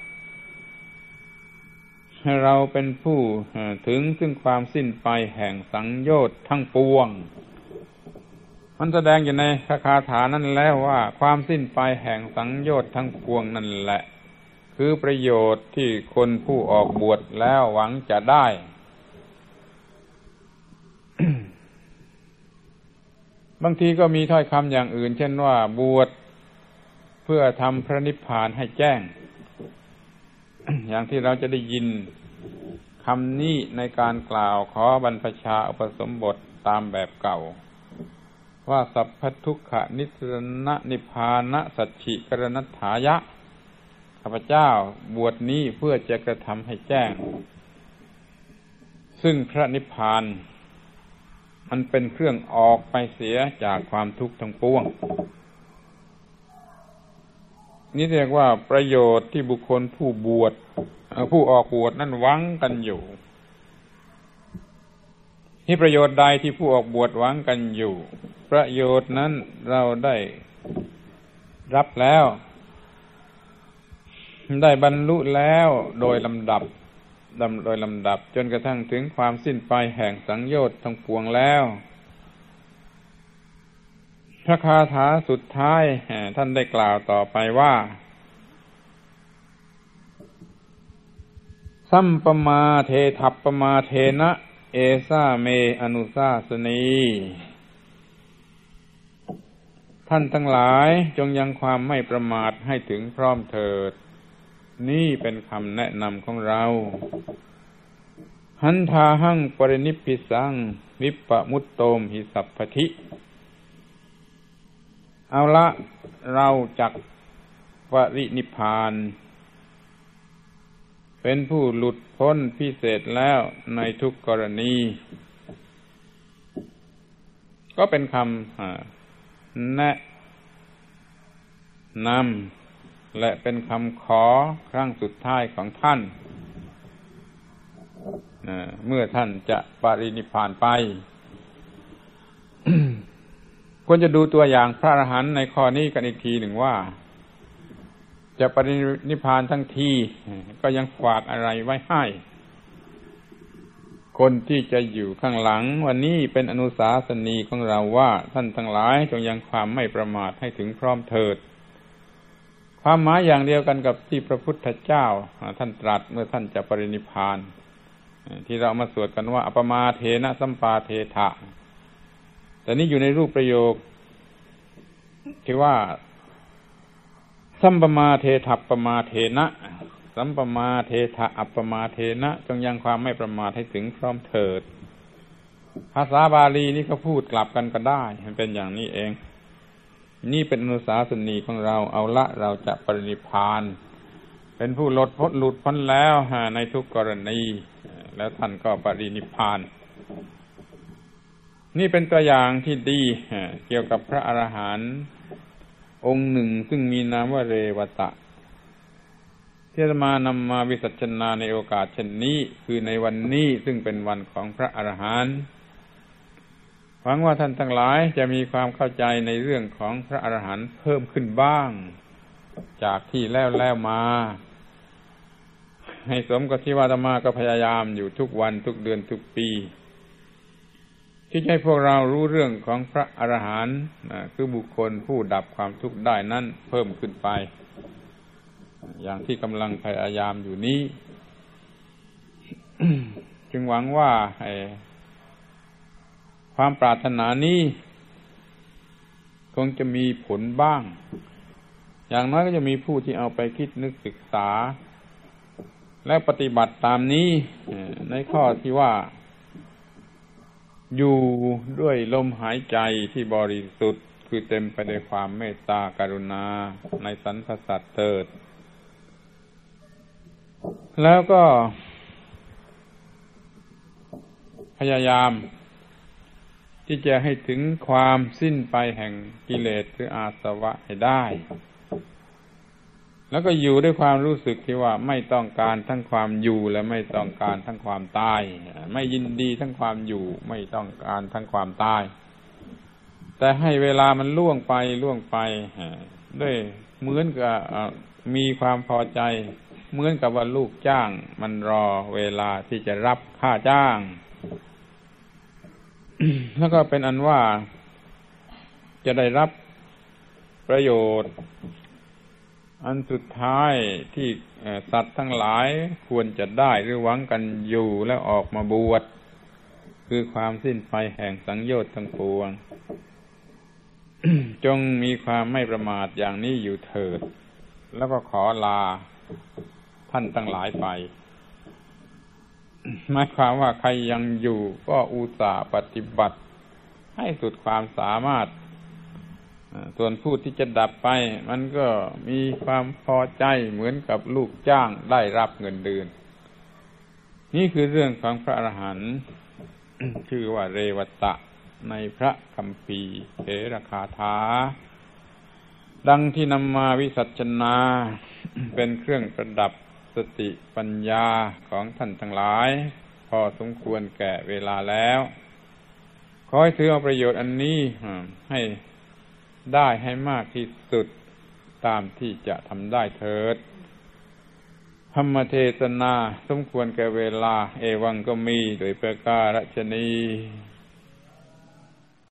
เราเป็นผู้ถึงซึ่งความสิ้นไปแห่งสังโยชน์ทั้งปวงมันแสดงอยู่ในคาถานั้นแล้วว่าความสิ้นไปแห่งสังโยชน์ทั้งปวงนั่นแหละคือประโยชน์ที่คนผู้ออกบวชแล้วหวังจะได้ บางทีก็มีถ้อยคำอย่างอื่นเช่นว่าบวชเพื่อทำพระนิพพานให้แจ้ง อย่างที่เราจะได้ยินคำนี้ในการกล่าวขอบรรพชาอุปสมบทตามแบบเก่าว่าสัพพทุกขนิสรณนิพพานะสัจฉิกรณัฏฐายะข้าพเจ้าบวชนี้เพื่อจะกระทำให้แจ้งซึ่งพระนิพพานมันเป็นเครื่องออกไปเสียจากความทุกข์ทั้งปวงนี่เรียกว่าประโยชน์ที่บุคคลผู้บวชผู้ออกบวชนั่นหวังกันอยู่ที่ประโยชน์ใดที่ผู้ออกบวชหวังกันอยู่ประโยชน์นั้นเราได้รับแล้วได้บรรลุแล้วโดยลำดับโดยลำดับจนกระทั่งถึงความสิ้นไปแห่งสังโยชน์ทั้งปวงแล้วพระคาถาสุดท้ายท่านได้กล่าวต่อไปว่าสัมปมาเทถัปปมาเทนะเอสาเมอนุสาสนีท่านทั้งหลายจงยังความไม่ประมาทให้ถึงพร้อมเถิดนี่เป็นคำแนะนำของเราหันทาหังปรินิพพิสังวิปปมุตโตมหิสัพพทิเอาละเราจักปรินิพพานเป็นผู้หลุดพ้นพิเศษแล้วในทุกกรณีก็เป็นคำแนะนำและเป็นคำขอครั้งสุดท้ายของท่านเมื่อท่านจะปรินิพพานไป ควรจะดูตัวอย่างพระอรหันต์ในข้อนี้กันอีกทีหนึ่งว่าจะปรินิพพานทั้งทีก็ยังฝากอะไรไว้ให้คนที่จะอยู่ข้างหลังวันนี้เป็นอนุสาสนีของเราว่าท่านทั้งหลายจงยังความไม่ประมาทให้ถึงพร้อมเถิดความหมายอย่างเดียวกันกับที่พระพุทธเจ้าท่านตรัสเมื่อท่านจะปรินิพพานที่เรามาสวดกันว่าอัปมาเทนะสัมปาเทถะแต่นี่อยู่ในรูปประโยคที่ว่าสัมปมาเทถัปปมาเทนะสัมปมาเทถะอัปปมาเทนะจงยังความไม่ประมาทให้ถึงพร้อมเถิดภาษาบาลีนี่ก็พูดกลับกันก็ได้มันเป็นอย่างนี้เองนี่เป็นอนุสาสนีของเราเอาละเราจะปรินิพพานเป็นผู้หลุดพ้นหลุดพ้นแล้วในทุกกรณีแล้วท่านก็ปรินิพพานนี่เป็นตัวอย่างที่ดีเกี่ยวกับพระอรหันต์องค์หนึ่งซึ่งมีนามว่าเรวตะที่อาตมานำมาวิสัชนาในโอกาสเช่นนี้คือในวันนี้ซึ่งเป็นวันของพระอรหันต์หวังว่าท่านทั้งหลายจะมีความเข้าใจในเรื่องของพระอรหันต์เพิ่มขึ้นบ้างจากที่แล้วแล้วมาให้สมกับที่ว่าอาตมาก็พยายามอยู่ทุกวันทุกเดือนทุกปีที่ให้พวกเรารู้เรื่องของพระอรหันต์คือบุคคลผู้ดับความทุกข์ได้นั้นเพิ่มขึ้นไปอย่างที่กำลังพยายามอยู่นี้ จึงหวังว่าความปรารถนานี้คงจะมีผลบ้างอย่างน้อยก็จะมีผู้ที่เอาไปคิดนึกศึกษาและปฏิบัติตามนี้ในข้อที่ว่าอยู่ด้วยลมหายใจที่บริสุทธิ์คือเต็มไปด้วยความเมตตากรุณาในสรรพสัตว์เถิดแล้วก็พยายามที่จะให้ถึงความสิ้นไปแห่งกิเลสหรืออาสวะให้ได้แล้วก็อยู่ด้วยความรู้สึกที่ว่าไม่ต้องการทั้งความอยู่และไม่ต้องการทั้งความตายไม่ยินดีทั้งความอยู่ไม่ต้องการทั้งความตายแต่ให้เวลามันล่วงไปล่วงไปด้วยเหมือนกับมีความพอใจเหมือนกับว่าลูกจ้างมันรอเวลาที่จะรับค่าจ้าง แล้วก็เป็นอันว่าจะได้รับประโยชน์อันสุดท้ายที่สัตว์ทั้งหลายควรจะได้หรือหวังกันอยู่แล้วออกมาบวชคือความสิ้นไปแห่งสังโยชน์ทั้งปวง จงมีความไม่ประมาทอย่างนี้อยู่เถิดแล้วก็ขอลาท่านทั้งหลายไปหมายความว่าใครยังอยู่ก็อุตส่าห์ปฏิบัติให้สุดความสามารถส่วนผู้ที่จะดับไปมันก็มีความพอใจเหมือนกับลูกจ้างได้รับเงินเดือนนี่คือเรื่องของพระอรหันต์ ชื่อว่าเรวตะในพระคัมภีร์เถรคาถาดังที่นำมาวิสัชนา เป็นเครื่องประดับสติปัญญาของท่านทั้งหลายพอสมควรแก่เวลาแล้วขอให้ถือเอาประโยชน์อันนี้ให้ได้ให้มากที่สุดตามที่จะทำได้เถิดธรรมเทศนาสมควรแก่เวลาเอวังก็มีโดยประการฉะนี้